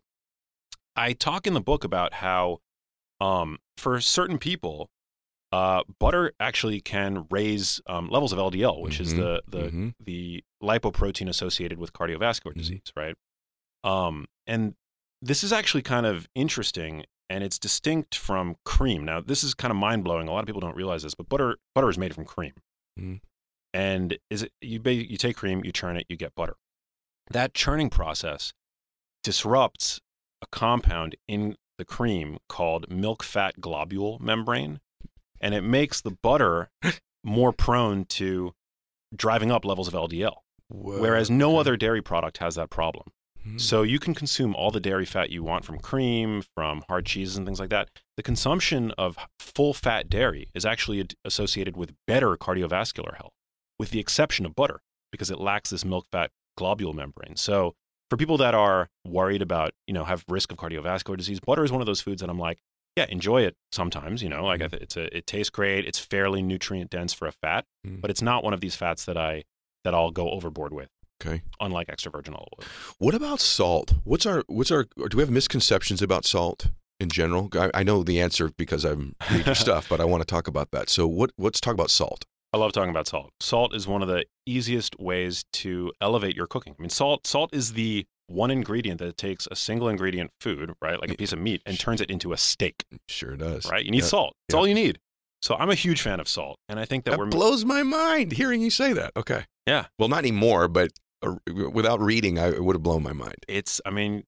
S3: I talk in the book about how um, for certain people, uh, butter actually can raise um, levels of L D L, which is
S2: Mhm,
S3: the the
S2: mhm.
S3: the lipoprotein associated with cardiovascular
S2: Mhm.
S3: disease, right? Um, and this is actually kind of interesting, and it's distinct from cream. Now, this is kind of mind blowing. A lot of people don't realize this, but butter butter is made from cream.
S2: Mhm.
S3: And is it you ba- you take cream, you churn it, you get butter. That churning process disrupts a compound in the cream called milk fat globule membrane, and it makes the butter more prone to driving up levels of L D L.
S2: Whoa.
S3: Whereas no
S2: Okay.
S3: other dairy product has that problem. Mm. So you can consume all the dairy fat you want from cream, from hard cheeses and things like that. The consumption of full fat dairy is actually ad- associated with better cardiovascular health, with the exception of butter, because it lacks this milk fat globule membrane. So for people that are worried about, you know, have risk of cardiovascular disease, butter is one of those foods that I'm like, yeah, enjoy it sometimes, you know, like mm. it's a, it tastes great. It's fairly nutrient dense for a fat, mm. but it's not one of these fats that I, that I'll go overboard with.
S2: Okay.
S3: Unlike extra virgin olive oil.
S2: What about salt? What's our, what's our, do we have misconceptions about salt in general? I, I know the answer because I'm reading your stuff, but I want to talk about that. So what, let's talk about salt.
S3: I love talking about salt. Salt is one of the easiest ways to elevate your cooking. I mean, salt, salt is the one ingredient that takes a single ingredient food, right, like a piece of meat, and turns it into a steak.
S2: Sure does.
S3: Right? You need
S2: yeah.
S3: salt. That's
S2: yeah.
S3: all you need. So I'm a huge fan of salt, and I think that,
S2: that
S3: we're
S2: blows my mind hearing you say that. Okay.
S3: Yeah.
S2: Well, not anymore, but uh, without reading, I, it would have blown my mind.
S3: It's, I mean,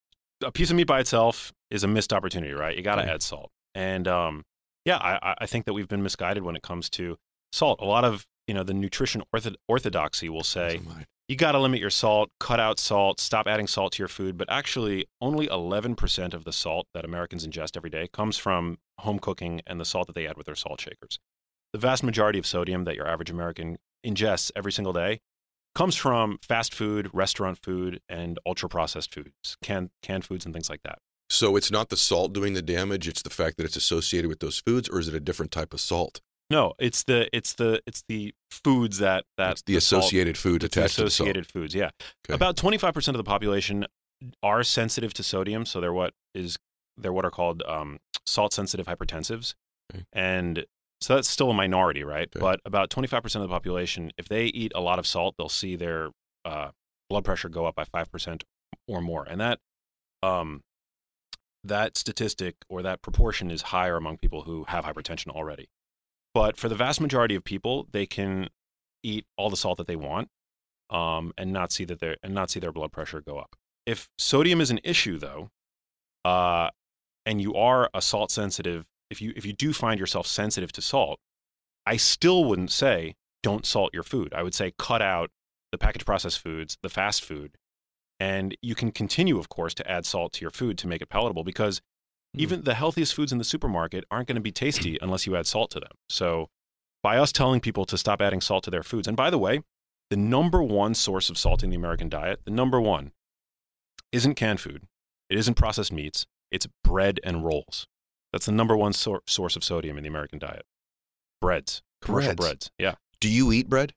S3: a piece of meat by itself is a missed opportunity, right? You got to
S2: okay.
S3: add salt, and um, yeah, I, I think that we've been misguided when it comes to salt. A lot of you know the nutrition ortho- orthodoxy will say you got to limit your salt, cut out salt, stop adding salt to your food. But actually, only eleven percent of the salt that Americans ingest every day comes from home cooking and the salt that they add with their salt shakers. The vast majority of sodium that your average American ingests every single day comes from fast food, restaurant food, and ultra-processed foods, canned, canned foods and things like that.
S2: So it's not the salt doing the damage, it's the fact that it's associated with those foods, or is it a different type of salt?
S3: No, it's the it's the it's the foods that that
S2: it's the, the associated
S3: salt,
S2: food attached
S3: the associated
S2: to the salt.
S3: foods. Yeah,
S2: okay.
S3: About twenty-five percent of the population are sensitive to sodium, so they're what is they're what are called um, salt sensitive hypertensives, okay. and so that's still a minority, right? Okay. But about twenty-five percent of the population, if they eat a lot of salt, they'll see their uh, blood pressure go up by five percent or more, and that um, that statistic or that proportion is higher among people who have hypertension already. But for the vast majority of people, they can eat all the salt that they want, um, and not see that their and not see their blood pressure go up. If sodium is an issue, though, uh, and you are a salt sensitive, if you if you do find yourself sensitive to salt, I still wouldn't say don't salt your food. I would say cut out the packaged processed foods, the fast food, and you can continue, of course, to add salt to your food to make it palatable because even the healthiest foods in the supermarket aren't going to be tasty unless you add salt to them. So by us telling people to stop adding salt to their foods, and by the way, the number one source of salt in the American diet, the number one, isn't canned food. It isn't processed meats. It's bread and rolls. That's the number one sor- source of sodium in the American diet. Breads. Commercial breads. breads. Yeah.
S2: Do you eat bread?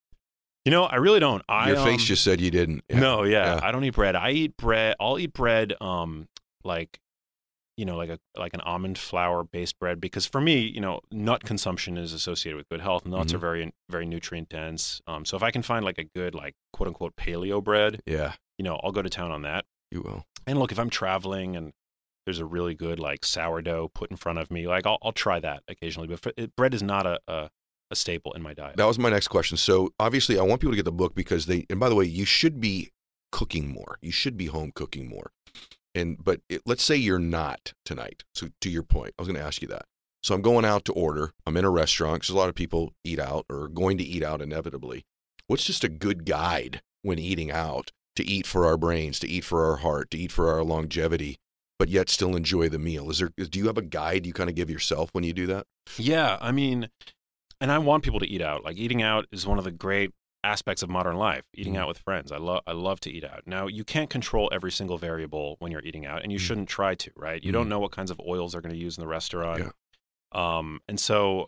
S3: You know, I really don't. I,
S2: Your face
S3: um,
S2: just said you didn't.
S3: Yeah. No, yeah, yeah. I don't eat bread. I eat bread. I'll eat bread um, like... you know, like a like an almond flour based bread, because for me, you know, nut consumption is associated with good health. Nuts mm-hmm. are very very nutrient dense. Um, so if I can find like a good like quote unquote paleo bread,
S2: yeah,
S3: you know, I'll go to town on that.
S2: You will.
S3: And look, if I'm traveling and there's a really good like sourdough put in front of me, like I'll I'll try that occasionally. But for, it, bread is not a, a a staple in my diet.
S2: That was my next question. So obviously, I want people to get the book because they. And by the way, you should be cooking more. You should be home cooking more. And but it, let's say you're not tonight. So to your point, I was going to ask you that. So I'm going out to order. I'm in a restaurant because a lot of people eat out or are going to eat out inevitably. What's just a good guide when eating out to eat for our brains, to eat for our heart, to eat for our longevity, but yet still enjoy the meal? Is there? Do you have a guide you kind of give yourself when you do that?
S3: Yeah, I mean, and I want people to eat out. Like eating out is one of the great aspects of modern life, eating mm. out with friends. I love I love to eat out. Now, you can't control every single variable when you're eating out, and you mm. shouldn't try to, right? You mm. don't know what kinds of oils they're going to use in the restaurant.
S2: Yeah.
S3: Um, and so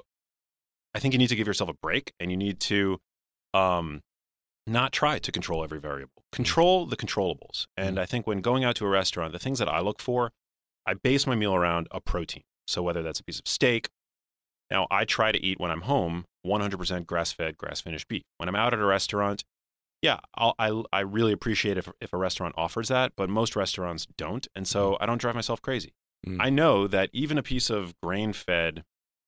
S3: I think you need to give yourself a break, and you need to um, not try to control every variable. Control the controllables. And mm. I think when going out to a restaurant, the things that I look for, I base my meal around a protein. So whether that's a piece of steak. Now, I try to eat when I'm home one hundred percent grass-fed, grass-finished beef. When I'm out at a restaurant, yeah, I'll, I I really appreciate if if a restaurant offers that, but most restaurants don't, and so I don't drive myself crazy. Mm. I know that even a piece of grain-fed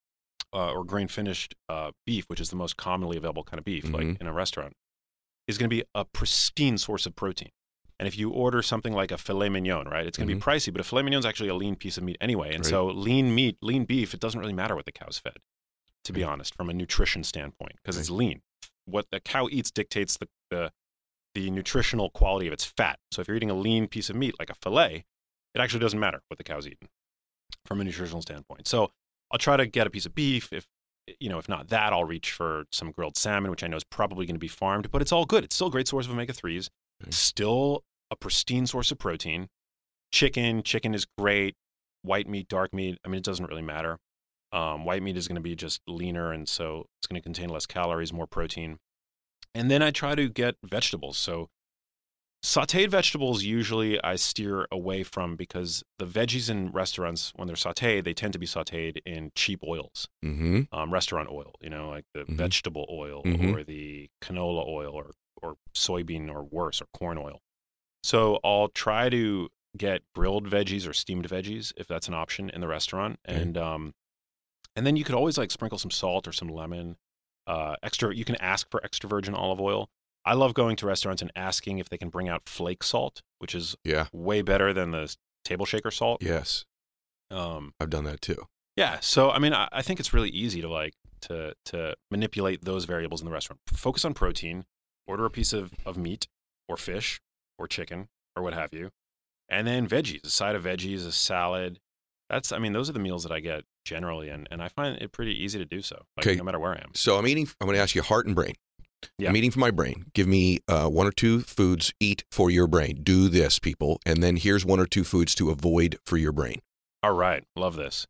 S3: uh, or grain-finished uh, beef, which is the most commonly available kind of beef, mm-hmm. like in a restaurant, is going to be a pristine source of protein. And if you order something like a filet mignon, right, it's going to mm-hmm. be pricey, but a filet mignon is actually a lean piece of meat anyway. And right. so lean meat, lean beef, it doesn't really matter what the cow's fed, to be honest, from a nutrition standpoint, because right. it's lean. What the cow eats dictates the, the the nutritional quality of its fat. So if you're eating a lean piece of meat like a fillet, it actually doesn't matter what the cow's eating from a nutritional standpoint. So I'll try to get a piece of beef. If you know, if not that, I'll reach for some grilled salmon, which I know is probably going to be farmed, but it's all good. It's still a great source of omega threes. Okay. Still a pristine source of protein. Chicken, chicken is great. White meat, dark meat, I mean, it doesn't really matter. Um, white meat is going to be just leaner, and so it's going to contain less calories, more protein. And then I try to get vegetables. So sautéed vegetables, usually I steer away from because the veggies in restaurants, when they're sautéed, they tend to be sautéed in cheap oils.
S2: Mm-hmm.
S3: Um, restaurant oil, you know, like the
S2: mm-hmm.
S3: vegetable oil
S2: mm-hmm.
S3: or the canola oil or, or soybean or worse, or corn oil. So I'll try to get grilled veggies or steamed veggies if that's an option in the restaurant.
S2: Okay.
S3: And um, and then you could always like sprinkle some salt or some lemon. Uh, extra, you can ask for extra virgin olive oil. I love going to restaurants and asking if they can bring out flake salt, which is
S2: yeah.
S3: way better than the table shaker salt.
S2: Yes.
S3: Um,
S2: I've done that too.
S3: Yeah. So, I mean, I, I think it's really easy to like to to manipulate those variables in the restaurant. Focus on protein, order a piece of, of meat or fish or chicken or what have you. And then veggies, a side of veggies, a salad. That's, I mean, those are the meals that I get generally. And, and I find it pretty easy to do so, like,
S2: okay.
S3: no matter where I am.
S2: So I'm eating, I'm going to ask you heart and brain.
S3: Yeah.
S2: I'm eating for my brain. Give me uh, one or two foods, eat for your brain. Do this, people. And then here's one or two foods to avoid for your brain.
S3: All right. Love this.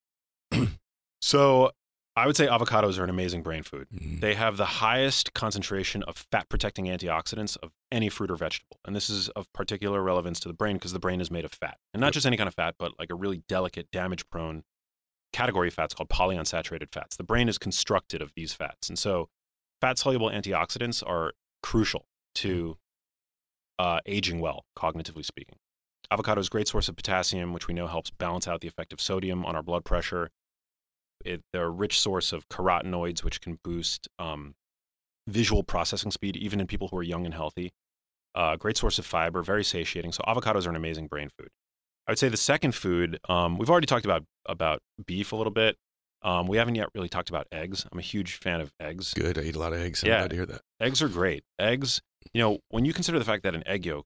S3: So I would say avocados are an amazing brain food. Mm-hmm. They have the highest concentration of fat-protecting antioxidants of any fruit or vegetable. And this is of particular relevance to the brain because the brain is made of fat. And not yep. just any kind of fat, but like a really delicate, damage-prone category of fats called polyunsaturated fats. The brain is constructed of these fats. And so fat-soluble antioxidants are crucial to uh, aging well, cognitively speaking. Avocado is a great source of potassium, which we know helps balance out the effect of sodium on our blood pressure. It, they're a rich source of carotenoids, which can boost um, visual processing speed, even in people who are young and healthy. Uh, great source of fiber, very satiating. So avocados are an amazing brain food. I would say the second food, um, we've already talked about, about beef a little bit. Um, we haven't yet really talked about eggs. I'm a huge fan of eggs.
S2: Good. I eat a lot of eggs. I'm
S3: yeah,
S2: glad to hear that.
S3: Eggs are great. Eggs, you know, when you consider the fact that an egg yolk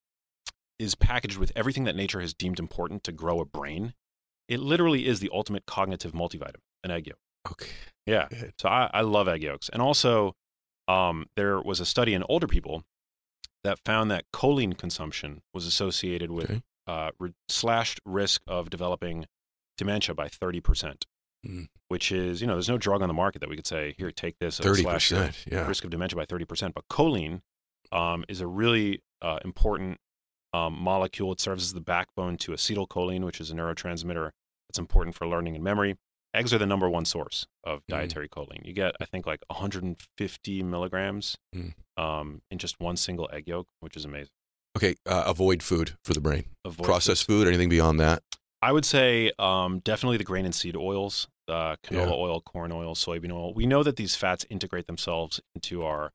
S3: is packaged with everything that nature has deemed important to grow a brain, it literally is the ultimate cognitive multivitamin, an egg yolk.
S2: Okay.
S3: Yeah.
S2: Good.
S3: So I, I love egg yolks. And also, um, there was a study in older people that found that choline consumption was associated with
S2: okay.
S3: uh, re- slashed risk of developing dementia by thirty percent, mm. which is, you know, there's no drug on the market that we could say, here, take this.
S2: thirty percent,
S3: slash your
S2: yeah.
S3: risk of dementia by thirty percent. But choline um, is a really uh, important um, molecule. It serves as the backbone to acetylcholine, which is a neurotransmitter that's important for learning and memory. Eggs are the number one source of dietary mm. choline. You get, I think, like one hundred fifty milligrams mm. um, in just one single egg yolk, which is amazing.
S2: Okay, uh, avoid food for the brain.
S3: Avoid
S2: Processed
S3: foods.
S2: food, anything beyond that?
S3: I would say um, definitely the grain and seed oils, uh, canola
S2: yeah.
S3: oil, corn oil, soybean oil. We know that these fats integrate themselves into our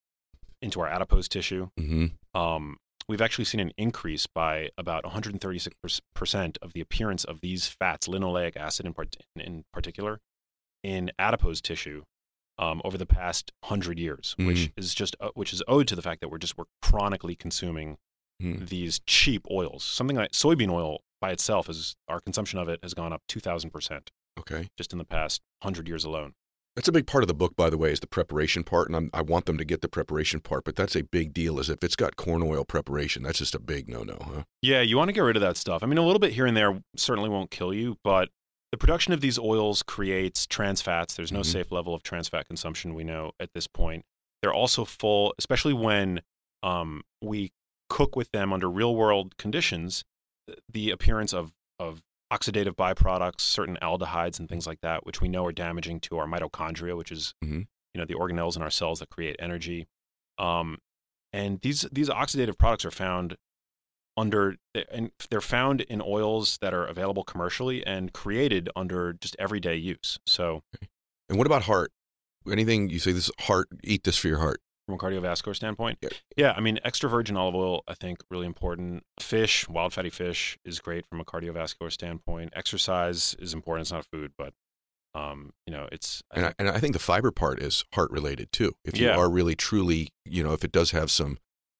S3: into our adipose tissue.
S2: Mm-hmm.
S3: Um, we've actually seen an increase by about one hundred thirty-six percent of the appearance of these fats, linoleic acid in, part- in particular, in adipose tissue um, over the past hundred years, mm. which is just uh, which is owed to the fact that we're just we're chronically consuming mm. these cheap oils. Something like soybean oil by itself is our consumption of it has gone up two thousand percent.
S2: Okay,
S3: just in the past hundred years alone.
S2: That's a big part of the book, by the way, is the preparation part, and I'm, I want them to get the preparation part, but that's a big deal, is if it's got corn oil preparation, that's just a big no-no, huh?
S3: Yeah, you want to get rid of that stuff. I mean, a little bit here and there certainly won't kill you, but the production of these oils creates trans fats. There's no mm-hmm. safe level of trans fat consumption, we know, at this point. They're also full, especially when um, we cook with them under real-world conditions, the appearance of, of oxidative byproducts, certain aldehydes and things like that, which we know are damaging to our mitochondria, which is mm-hmm. you know the organelles in our cells that create energy. Um, and these these oxidative products are found under, and they're found in oils that are available commercially and created under just everyday use. So,
S2: and what about heart? Anything you say this heart? Eat this for your heart.
S3: From a cardiovascular standpoint?
S2: Yeah.
S3: yeah, I mean, extra virgin olive oil, I think, really important. Fish, wild fatty fish is great from a cardiovascular standpoint. Exercise is important. It's not a food, but, um, you know, it's...
S2: I and, think, I, and I think the fiber part is heart-related, too. If you
S3: yeah.
S2: are really, truly, you know, if it does have some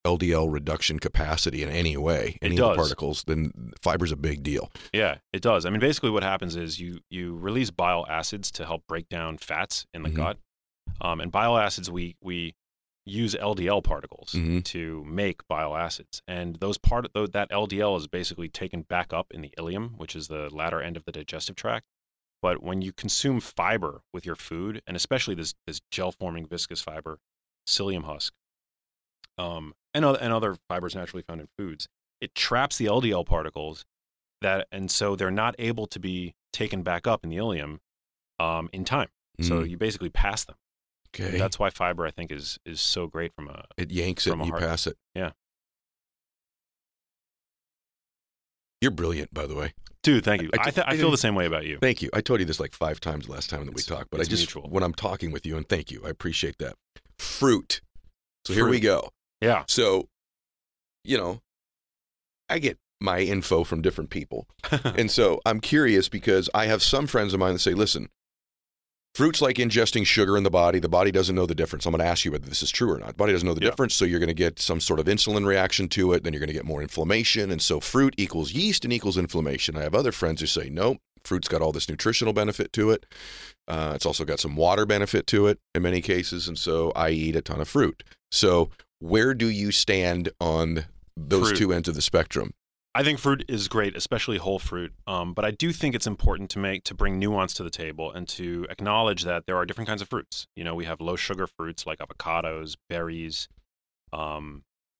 S2: L D L reduction capacity in any way, any of the particles, then fiber's a big deal.
S3: Yeah, it does. I mean, basically what happens is you you release bile acids to help break down fats in the mm-hmm. gut. Um, and bile acids, we we use L D L particles mm-hmm. to make bile acids. And those part of that L D L is basically taken back up in the ileum, which is the latter end of the digestive tract. But when you consume fiber with your food, and especially this this gel-forming viscous fiber, psyllium husk, um, and other, and other fibers naturally found in foods, it traps the L D L particles, that, and so they're not able to be taken back up in the ileum um, in time. Mm. So you basically pass them.
S2: Okay.
S3: That's why fiber, I think, is is so great from a
S2: it yanks it and you
S3: heart.
S2: pass it.
S3: Yeah.
S2: You're brilliant, by the way.
S3: Dude, thank you. I, I, th- I feel
S2: I,
S3: the same way about you.
S2: Thank you. I told you this like five times last time that
S3: it's,
S2: we talked, but I just,
S3: mutual.
S2: when I'm talking with you, and thank you, I appreciate that. Fruit. So
S3: Fruit.
S2: Here we go.
S3: Yeah.
S2: So, you know, I get my info from different people. And so I'm curious because I have some friends of mine that say, listen, fruit's like ingesting sugar in the body. The body doesn't know the difference. I'm going to ask you whether this is true or not. The body doesn't know the
S3: yeah.
S2: difference, so you're going to get some sort of insulin reaction to it. Then you're going to get more inflammation. And so fruit equals yeast and equals inflammation. I have other friends who say, nope, fruit's got all this nutritional benefit to it. Uh, it's also got some water benefit to it in many cases. And so I eat a ton of fruit. So where do you stand on those fruit. two ends of the spectrum?
S3: I think fruit is great, especially whole fruit. Um, but I do think it's important to make to bring nuance to the table and to acknowledge that there are different kinds of fruits. You know, we have low sugar fruits like avocados, berries. Um,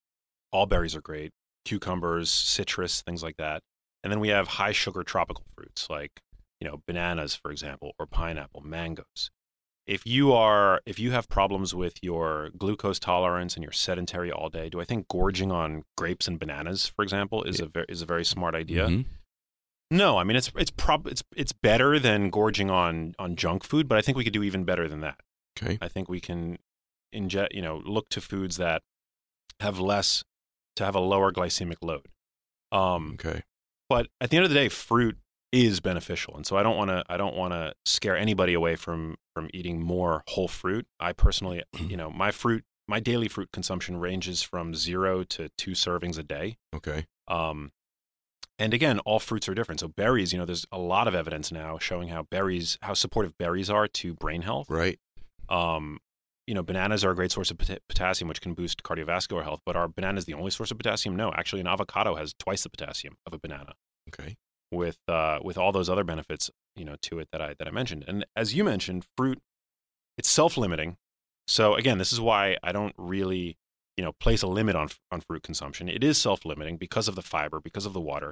S3: all berries are great. Cucumbers, citrus, things like that. And then we have high sugar tropical fruits like, you know, bananas, for example, or pineapple, mangoes. If you are, if you have problems with your glucose tolerance and you're sedentary all day, do I think gorging on grapes and bananas, for example, is a very, is a very smart idea?
S2: Mm-hmm.
S3: No, I mean it's it's prob it's it's better than gorging on on junk food, but I think we could do even better than that.
S2: Okay.
S3: I think we can inject, you know, look to foods that have less, to have a lower glycemic load. Um,
S2: okay.
S3: But at the end of the day, fruit is beneficial, and so I don't want to I don't want to scare anybody away from from eating more whole fruit. I personally, you know, my fruit my daily fruit consumption ranges from zero to two servings a day.
S2: Okay.
S3: Um, and again, all fruits are different. So berries, you know, there's a lot of evidence now showing how berries, how supportive berries are to brain health.
S2: Right.
S3: Um, you know, bananas are a great source of pot- potassium, which can boost cardiovascular health. But are bananas the only source of potassium? No, actually, an avocado has twice the potassium of a banana.
S2: Okay.
S3: With uh, with all those other benefits, you know, to it that I that I mentioned. And as you mentioned, fruit, it's self-limiting. So again, this is why I don't really, you know, place a limit on on fruit consumption. It is self-limiting because of the fiber, because of the water,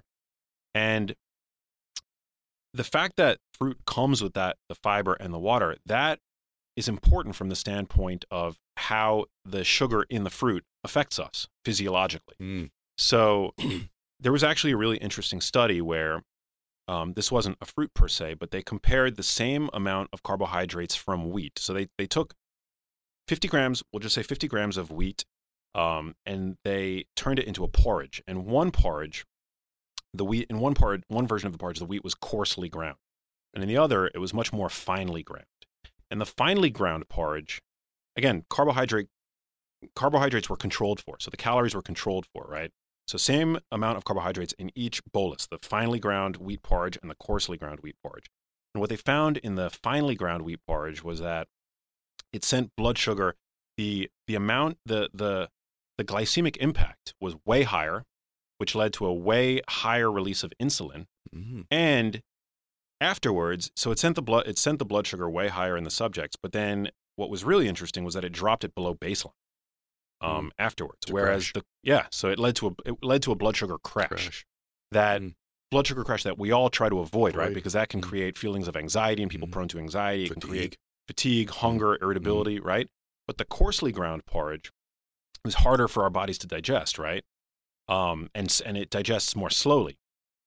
S3: and the fact that fruit comes with that the fiber and the water, that is important from the standpoint of how the sugar in the fruit affects us physiologically.
S2: Mm.
S3: So there was actually a really interesting study where um, this wasn't a fruit per se, but they compared the same amount of carbohydrates from wheat. So they, they took fifty grams, we'll just say fifty grams of wheat, um, and they turned it into a porridge. And one porridge, the wheat, in one porridge, one version of the porridge, the wheat was coarsely ground. And in the other, it was much more finely ground. And the finely ground porridge, again, carbohydrate carbohydrates were controlled for. So the calories were controlled for, right? So same amount of carbohydrates in each bolus, the finely ground wheat porridge and the coarsely ground wheat porridge. And what they found in the finely ground wheat porridge was that it sent blood sugar, the the amount, the the the glycemic impact was way higher, which led to a way higher release of insulin.
S2: Mm-hmm.
S3: And afterwards, so it sent the blood it sent the blood sugar way higher in the subjects, but then what was really interesting was that it dropped it below baseline. Um, mm. afterwards,
S2: to
S3: whereas
S2: crash.
S3: the yeah, so it led to a it led to a blood sugar crash.
S2: crash.
S3: That
S2: Mm.
S3: blood sugar crash that we all try to avoid, right?
S2: Right.
S3: Because that can
S2: Mm.
S3: create feelings of anxiety in people
S2: Mhm.
S3: prone to anxiety. It
S2: Fatigue.
S3: can create fatigue, hunger, irritability, right? But the coarsely ground porridge is harder for our bodies to digest, right? Um, and s- and it digests more slowly.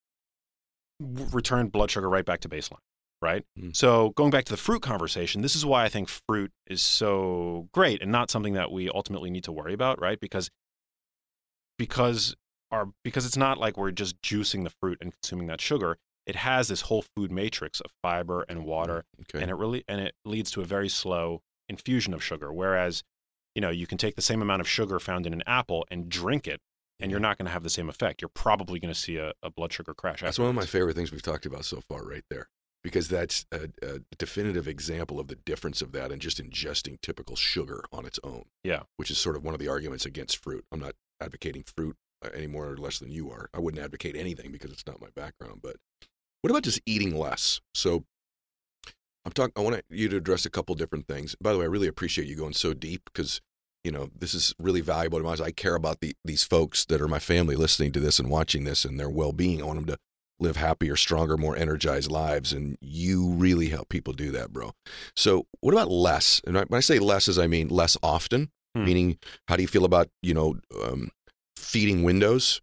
S3: W- Return blood sugar right back to baseline, right?
S2: Mm.
S3: So going back to the fruit conversation, this is why I think fruit is so great and not something that we ultimately need to worry about, right? Because because our because it's not like we're just juicing the fruit and consuming that sugar. It has this whole food matrix of fiber and water,
S2: Okay.
S3: and it really and it leads to a very slow infusion of sugar. Whereas you know, you can take the same amount of sugar found in an apple and drink it, and you're not going to have the same effect. You're probably going to see a, a blood sugar crash.
S2: That's one of my favorite things we've talked about so far right there, because that's a, a definitive example of the difference of that and just ingesting typical sugar on its own.
S3: Yeah.
S2: Which is sort of one of the arguments against fruit. I'm not advocating fruit any more or less than you are. I wouldn't advocate anything because it's not my background. But what about just eating less? So I'm talking. I want you to address a couple different things. By the way, I really appreciate you going so deep because, you know, this is really valuable to me. I care about the, these folks that are my family listening to this and watching this and their well-being. I want them to live happier, stronger, more energized lives. And you really help people do that, bro. So what about less? And when I say less, as I mean less often, hmm. meaning how do you feel about, you know, um, feeding windows?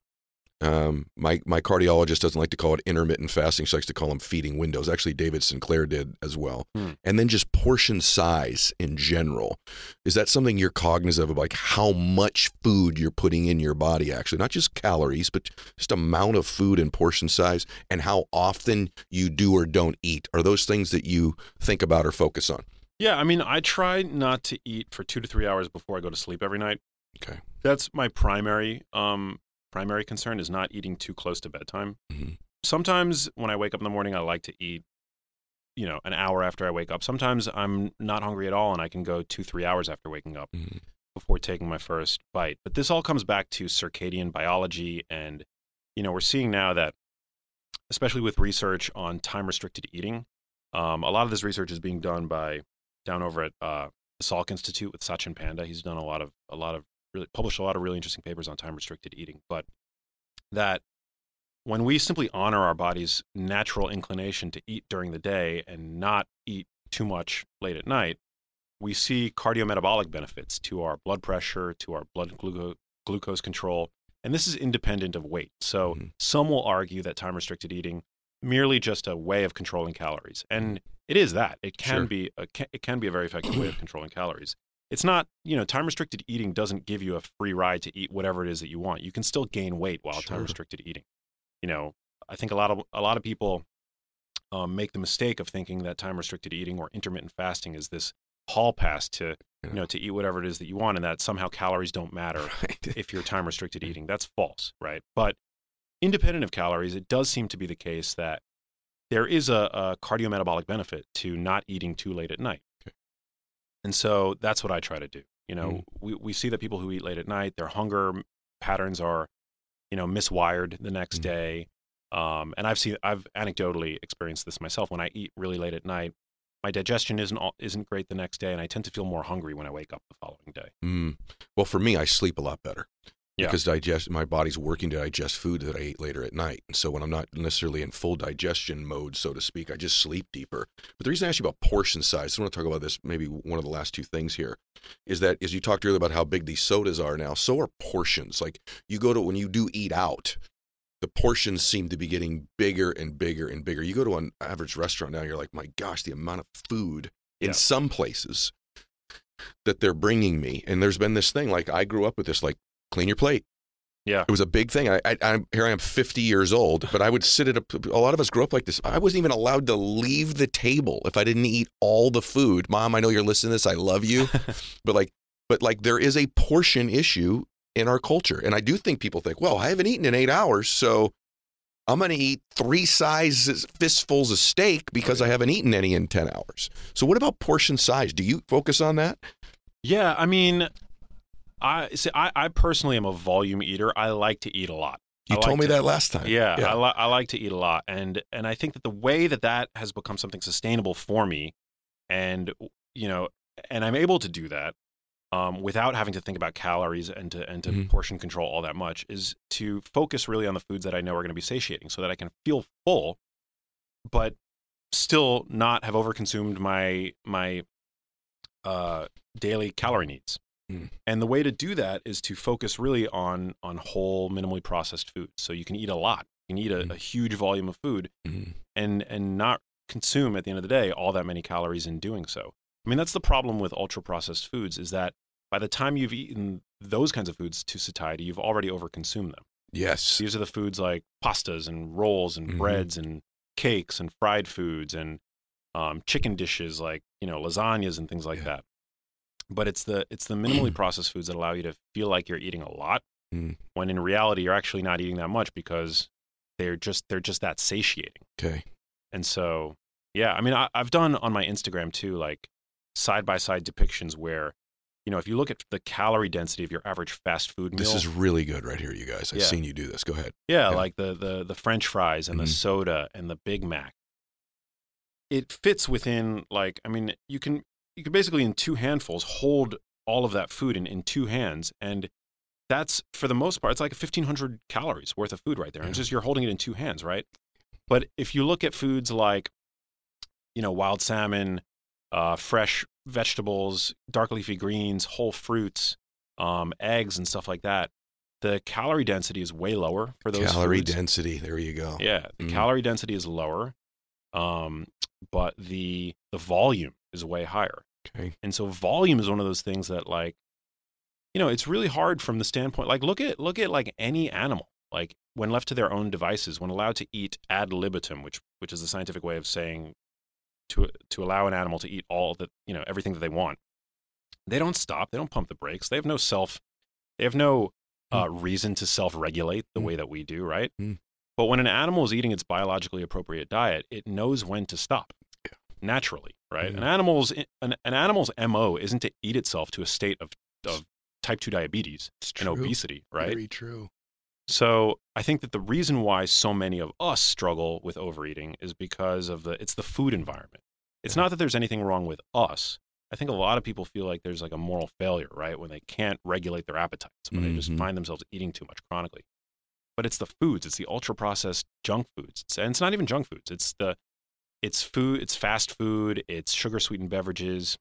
S2: Um, my, my cardiologist doesn't like to call it intermittent fasting. She likes to call them feeding windows. Actually, David Sinclair did as well. Hmm. And then just portion size in general. Is that something you're cognizant of, like how much food you're putting in your body, actually? Not just calories, but just amount of food and portion size, and how often you do or don't eat. Are those things that you think about or focus on?
S3: Yeah, I mean, I try not to eat for two to three hours before I go to sleep every night.
S2: Okay.
S3: That's my primary um primary concern, is not eating too close to bedtime. Mm-hmm. Sometimes when I wake up in the morning, I like to eat, you know, an hour after I wake up. Sometimes I'm not hungry at all and I can go two, three hours after waking up mm-hmm. before taking my first bite. But this all comes back to circadian biology. And, you know, we're seeing now that, especially with research on time-restricted eating, um, a lot of this research is being done by down over at uh, the Salk Institute with Sachin Panda. He's done a lot of, a lot of, really published a lot of really interesting papers on time-restricted eating. But that when we simply honor our body's natural inclination to eat during the day and not eat too much late at night, we see cardiometabolic benefits to our blood pressure, to our blood glucose, glucose control, and this is independent of weight. So mm-hmm. some will argue that time-restricted eating merely just a way of controlling calories, and it is that. It can
S2: Sure.
S3: be a, it can be a very effective way of controlling calories. It's not, you know, time-restricted eating doesn't give you a free ride to eat whatever it is that you want. You can still gain weight while
S2: Sure.
S3: time-restricted eating. You know, I think a lot of a lot of people um, make the mistake of thinking that time-restricted eating or intermittent fasting is this hall pass to,
S2: Yeah.
S3: you know, to eat whatever it is that you want, and that somehow calories don't matter
S2: Right.
S3: if you're time-restricted eating. That's false, right? But independent of calories, it does seem to be the case that there is a, a cardiometabolic benefit to not eating too late at night.
S2: Okay.
S3: And so that's what I try to do. You know,
S2: Mm.
S3: we, we see that people who eat late at night, their hunger patterns are, you know, miswired the next
S2: Mm.
S3: day. Um, and I've seen, I've anecdotally experienced this myself. When I eat really late at night, my digestion isn't all, isn't great the next day, and I tend to feel more hungry when I wake up the following day.
S2: Mm. Well, for me, I sleep a lot better.
S3: Yeah.
S2: Because digest my body's working to digest food that I ate later at night. And so when I'm not necessarily in full digestion mode, so to speak, I just sleep deeper. But the reason I asked you about portion size, I want to talk about this, maybe one of the last two things here, is that as you talked earlier about how big these sodas are now, so are portions. Like you go to, when you do eat out, the portions seem to be getting bigger and bigger and bigger. You go to an average restaurant now, you're like, my gosh, the amount of food in
S3: Yeah.
S2: some places that they're bringing me. And there's been this thing, like I grew up with this, like, clean your plate.
S3: Yeah.
S2: It was a big thing. I, I, I'm here I am fifty years old, but I would sit at a, a lot of us grew up like this. I wasn't even allowed to leave the table if I didn't eat all the food. Mom, I know you're listening to this. I love you. but like, but like there is a portion issue in our culture. And I do think people think, well, I haven't eaten in eight hours. So I'm going to eat three sizes, fistfuls of steak because I haven't eaten any in ten hours. So what about portion size? Do you focus on that?
S3: Yeah. I mean, I see. I, I personally am a volume eater. I like to eat a lot.
S2: You
S3: I
S2: told
S3: like
S2: me
S3: to,
S2: that last time.
S3: Yeah,
S2: yeah.
S3: I, li- I like to eat a lot, and and I think that the way that that has become something sustainable for me, and you know, and I'm able to do that um, without having to think about calories and to and to
S2: Mhm.
S3: portion control all that much, is to focus really on the foods that I know are going to be satiating, so that I can feel full, but still not have overconsumed my my uh, daily calorie needs.
S2: Mm.
S3: And the way to do that is to focus really on on whole, minimally processed foods. So you can eat a lot. You can eat a,
S2: Mm.
S3: a huge volume of food
S2: Mhm.
S3: and and not consume at the end of the day all that many calories in doing so. I mean, that's the problem with ultra processed foods, is that by the time you've eaten those kinds of foods to satiety, you've already overconsumed them.
S2: Yes.
S3: These are the foods like pastas and rolls and
S2: Mhm.
S3: breads and cakes and fried foods and um, chicken dishes like, you know, lasagnas and things like
S2: Yeah.
S3: that. but it's the it's the minimally processed foods that allow you to feel like you're eating a lot,
S2: Mm.
S3: when in reality you're actually not eating that much because they're just they're just that satiating.
S2: Okay.
S3: And so, yeah, I mean, I, I've done on my Instagram too, like side by side depictions where, you know, if you look at the calorie density of your average fast food meal,
S2: This is really good right here, you guys. I've
S3: Yeah.
S2: seen you do this. Go ahead.
S3: yeah,
S2: yeah.
S3: like the the the French fries and
S2: Mhm.
S3: the soda and the Big Mac, it fits within, like, I mean, you can you can basically in two handfuls hold all of that food in in two hands, and that's, for the most part, it's like fifteen hundred calories worth of food right there. And it's
S2: Yeah.
S3: just you're holding it in two hands, right? But if you look at foods like, you know, wild salmon, uh, fresh vegetables, dark leafy greens, whole fruits, um, eggs, and stuff like that, the calorie density is way lower for those
S2: Calorie
S3: foods.
S2: density. There you go.
S3: Yeah, the
S2: Mhm.
S3: calorie density is lower, um, but the the volume is way higher.
S2: Okay.
S3: And so volume is one of those things that, like, you know, it's really hard from the standpoint, like, look at look at like any animal, like when left to their own devices, when allowed to eat ad libitum, which which is the scientific way of saying to to allow an animal to eat all that, you know, everything that they want. They don't stop. They don't pump the brakes. They have no self. They have no uh, reason to self-regulate the
S2: Mm.
S3: way that we do, right?
S2: Mm.
S3: But when an animal is eating its biologically appropriate diet, it knows when to stop.
S2: Yeah.
S3: Naturally, right?
S2: Yeah.
S3: An animal's an, an animal's M O isn't to eat itself to a state of of type two diabetes
S2: It's
S3: and
S2: true.
S3: obesity, right?
S2: Very true.
S3: So I think that the reason why so many of us struggle with overeating is because of the it's the food environment. It's not that there's anything wrong with us. I think a lot of people feel like there's like a moral failure, right? When they can't regulate their appetites, when they just
S2: Mhm.
S3: find themselves eating too much chronically. But it's the foods, it's the ultra processed junk foods. It's, and it's not even junk foods. It's the it's food, it's fast food, it's sugar sweetened beverages.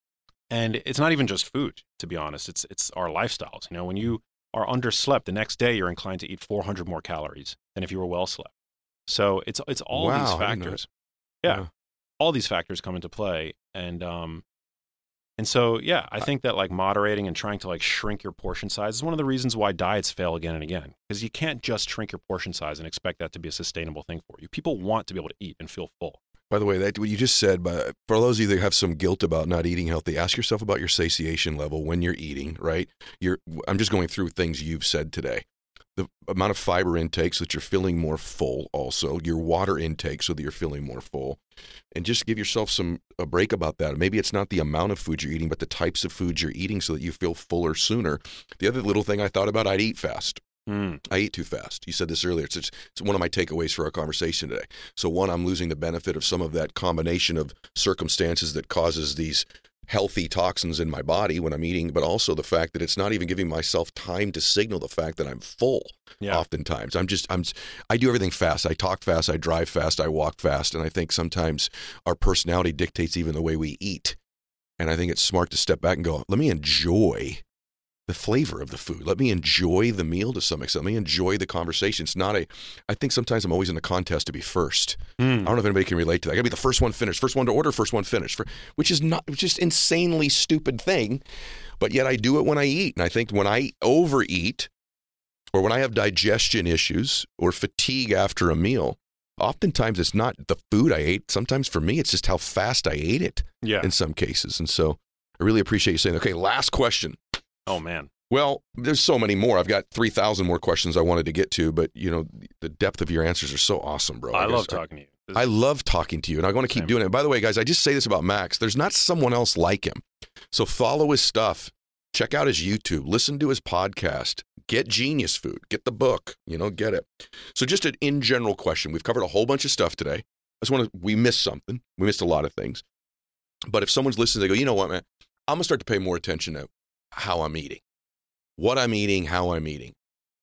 S3: And it's not even just food, to be honest. It's it's our lifestyles. You know, when you are underslept, the next day you're inclined to eat four hundred more calories than if you were well slept. So it's it's all
S2: Wow,
S3: these
S2: I didn't know
S3: factors. Yeah,
S2: Yeah.
S3: all these factors come into play, and um, and so yeah, I think that like moderating and trying to like shrink your portion size is one of the reasons why diets fail again and again, because you can't just shrink your portion size and expect that to be a sustainable thing for you. People want to be able to eat and feel full.
S2: By the way, that what you just said, but for those of you that have some guilt about not eating healthy, ask yourself about your satiation level when you're eating, right? You're, I'm just going through things you've said today. The amount of fiber intake so that you're feeling more full also, your water intake so that you're feeling more full. And just give yourself some a break about that. Maybe it's not the amount of food you're eating, but the types of foods you're eating so that you feel fuller sooner. The other little thing I thought about, I'd eat fast.
S3: Mm.
S2: I eat too fast. You said this earlier. It's, it's it's one of my takeaways for our conversation today. So one, I'm losing the benefit of some of that combination of circumstances that causes these healthy toxins in my body when I'm eating, but also the fact that it's not even giving myself time to signal the fact that I'm full.
S3: Yeah.
S2: Oftentimes, I'm just I'm I do everything fast. I talk fast. I drive fast. I walk fast. And I think sometimes our personality dictates even the way we eat. And I think it's smart to step back and go, let me enjoy the flavor of the food. Let me enjoy the meal to some extent. Let me enjoy the conversation. It's not a, I think sometimes I'm always in the contest to be first.
S3: Mm.
S2: I don't know if anybody can relate to that. I gotta be the first one finished, first one to order, first one finished, for, which is not, which is insanely stupid thing, but yet I do it when I eat. And I think when I overeat or when I have digestion issues or fatigue after a meal, oftentimes it's not the food I ate. Sometimes for me, it's just how fast I ate it
S3: Yeah.
S2: in some cases. And so I really appreciate you saying, okay, last question.
S3: Oh man.
S2: Well, there's so many more. I've got three thousand more questions I wanted to get to, but you know, the depth of your answers are so awesome, bro.
S3: I
S2: guess
S3: love talking to you. This
S2: I
S3: is-
S2: love talking to you, and I'm going to keep
S3: Same.
S2: doing it. By the way, guys, I just say this about Max. There's not someone else like him. So follow his stuff. Check out his YouTube. Listen to his podcast. Get Genius Food. Get the book. You know, get it. So just an in general question. We've covered a whole bunch of stuff today. I just want to, we missed something. We missed a lot of things. But if someone's listening, they go, you know what, man? I'm going to start to pay more attention to how I'm eating, what I'm eating, how I'm eating.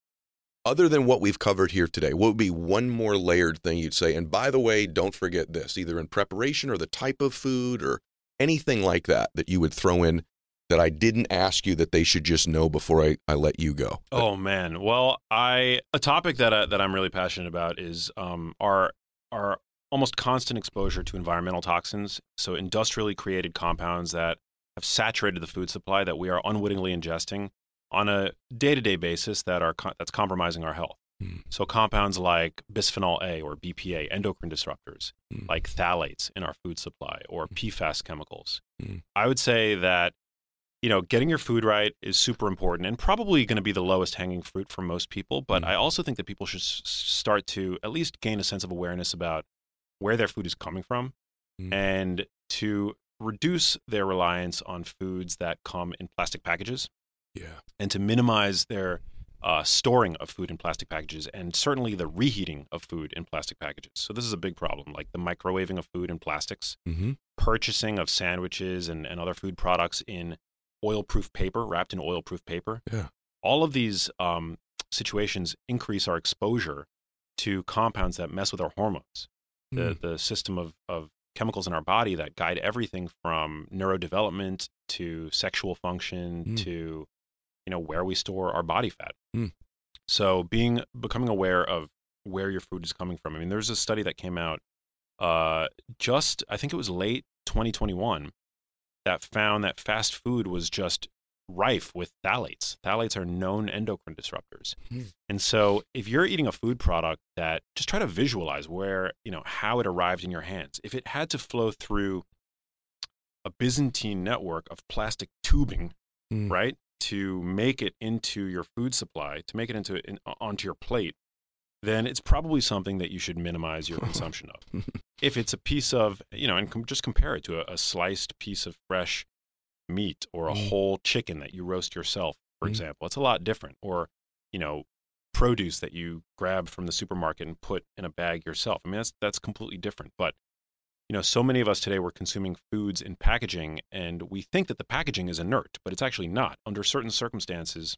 S2: Other than what we've covered here today, what would be one more layered thing you'd say? And by the way, don't forget this, either in preparation or the type of food or anything like that, that you would throw in that I didn't ask you that they should just know before I, I let you go.
S3: Oh man. Well, I a topic that I, that I'm really passionate about is um our our almost constant exposure to environmental toxins, so industrially created compounds that have saturated the food supply that we are unwittingly ingesting on a day-to-day basis that are co- that's compromising our health.
S2: Mm.
S3: So compounds like bisphenol A or B P A, endocrine disruptors,
S2: Mm.
S3: like phthalates in our food supply, or P FAS chemicals.
S2: Mm.
S3: I would say that you know, getting your food right is super important and probably going to be the lowest hanging fruit for most people. But
S2: Mm.
S3: I also think that people should s- start to at least gain a sense of awareness about where their food is coming from
S2: Mm.
S3: and to reduce their reliance on foods that come in plastic packages
S2: Yeah.
S3: and to minimize their uh, storing of food in plastic packages and certainly the reheating of food in plastic packages. So this is a big problem, like the microwaving of food in plastics,
S2: Mm-hmm.
S3: purchasing of sandwiches and, and other food products in oil-proof paper, wrapped in oil-proof paper.
S2: Yeah.
S3: All of these um, situations increase our exposure to compounds that mess with our hormones, the
S2: Mm.
S3: the system of, of chemicals in our body that guide everything from neurodevelopment to sexual function
S2: Mm.
S3: to, you know, where we store our body fat.
S2: Mm.
S3: So being becoming aware of where your food is coming from. I mean, there's a study that came out uh, just, I think it was late twenty twenty-one, that found that fast food was just rife with phthalates. Phthalates are known endocrine disruptors.
S2: Hmm.
S3: And so if you're eating a food product that, just try to visualize where, you know, how it arrived in your hands. If it had to flow through a Byzantine network of plastic tubing,
S2: Mm.
S3: right, to make it into your food supply, to make it into in, onto your plate, then it's probably something that you should minimize your consumption of. If it's a piece of, you know, and com- just compare it to a, a sliced piece of fresh meat or a
S2: Mm.
S3: whole chicken that you roast yourself, for
S2: Mm.
S3: example, it's a lot different. Or, you know, produce that you grab from the supermarket and put in a bag yourself. I mean, that's that's completely different. But, you know, so many of us today were consuming foods in packaging, and we think that the packaging is inert, but it's actually not. Under certain circumstances,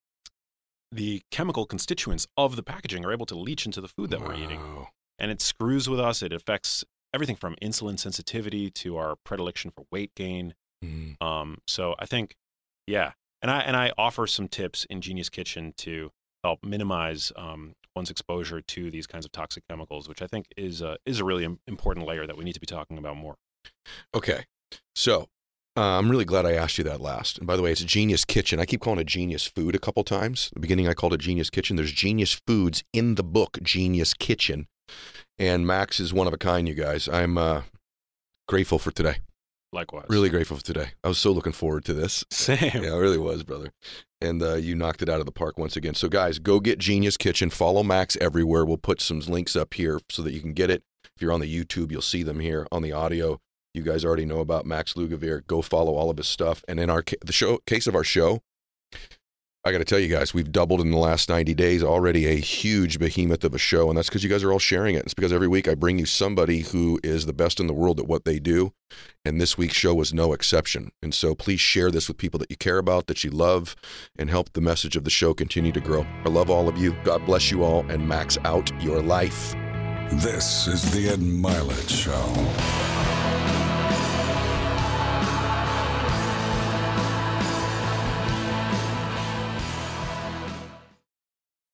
S3: the chemical constituents of the packaging are able to leach into the food that we're eating.
S2: Wow.
S3: And it screws with us. It affects everything from insulin sensitivity to our predilection for weight gain.
S2: Mm.
S3: Um, so I think, yeah, and I and I offer some tips in Genius Kitchen to help minimize um, one's exposure to these kinds of toxic chemicals, which I think is a, is a really im- important layer that we need to be talking about more.
S2: Okay. So uh, I'm really glad I asked you that last. And by the way, it's Genius Kitchen. I keep calling it Genius Food a couple times. At the beginning, I called it Genius Kitchen. There's Genius Foods in the book, Genius Kitchen. And Max is one of a kind, you guys. I'm uh, grateful for today.
S3: Likewise.
S2: Really grateful for today. I was so looking forward to this.
S3: Same.
S2: Yeah, I really was, brother. And uh, you knocked it out of the park once again. So, guys, go get Genius Kitchen. Follow Max everywhere. We'll put some links up here so that you can get it. If you're on the YouTube, you'll see them here. On the audio, you guys already know about Max Lugavere. Go follow all of his stuff. And in our ca- the show case of our show, I got to tell you guys, we've doubled in the last ninety days. Already a huge behemoth of a show, and that's because you guys are all sharing it. It's because every week I bring you somebody who is the best in the world at what they do, and this week's show was no exception. And so please share this with people that you care about, that you love, and help the message of the show continue to grow. I love all of you. God bless you all, and max out your life.
S1: This is the Ed Milet Show.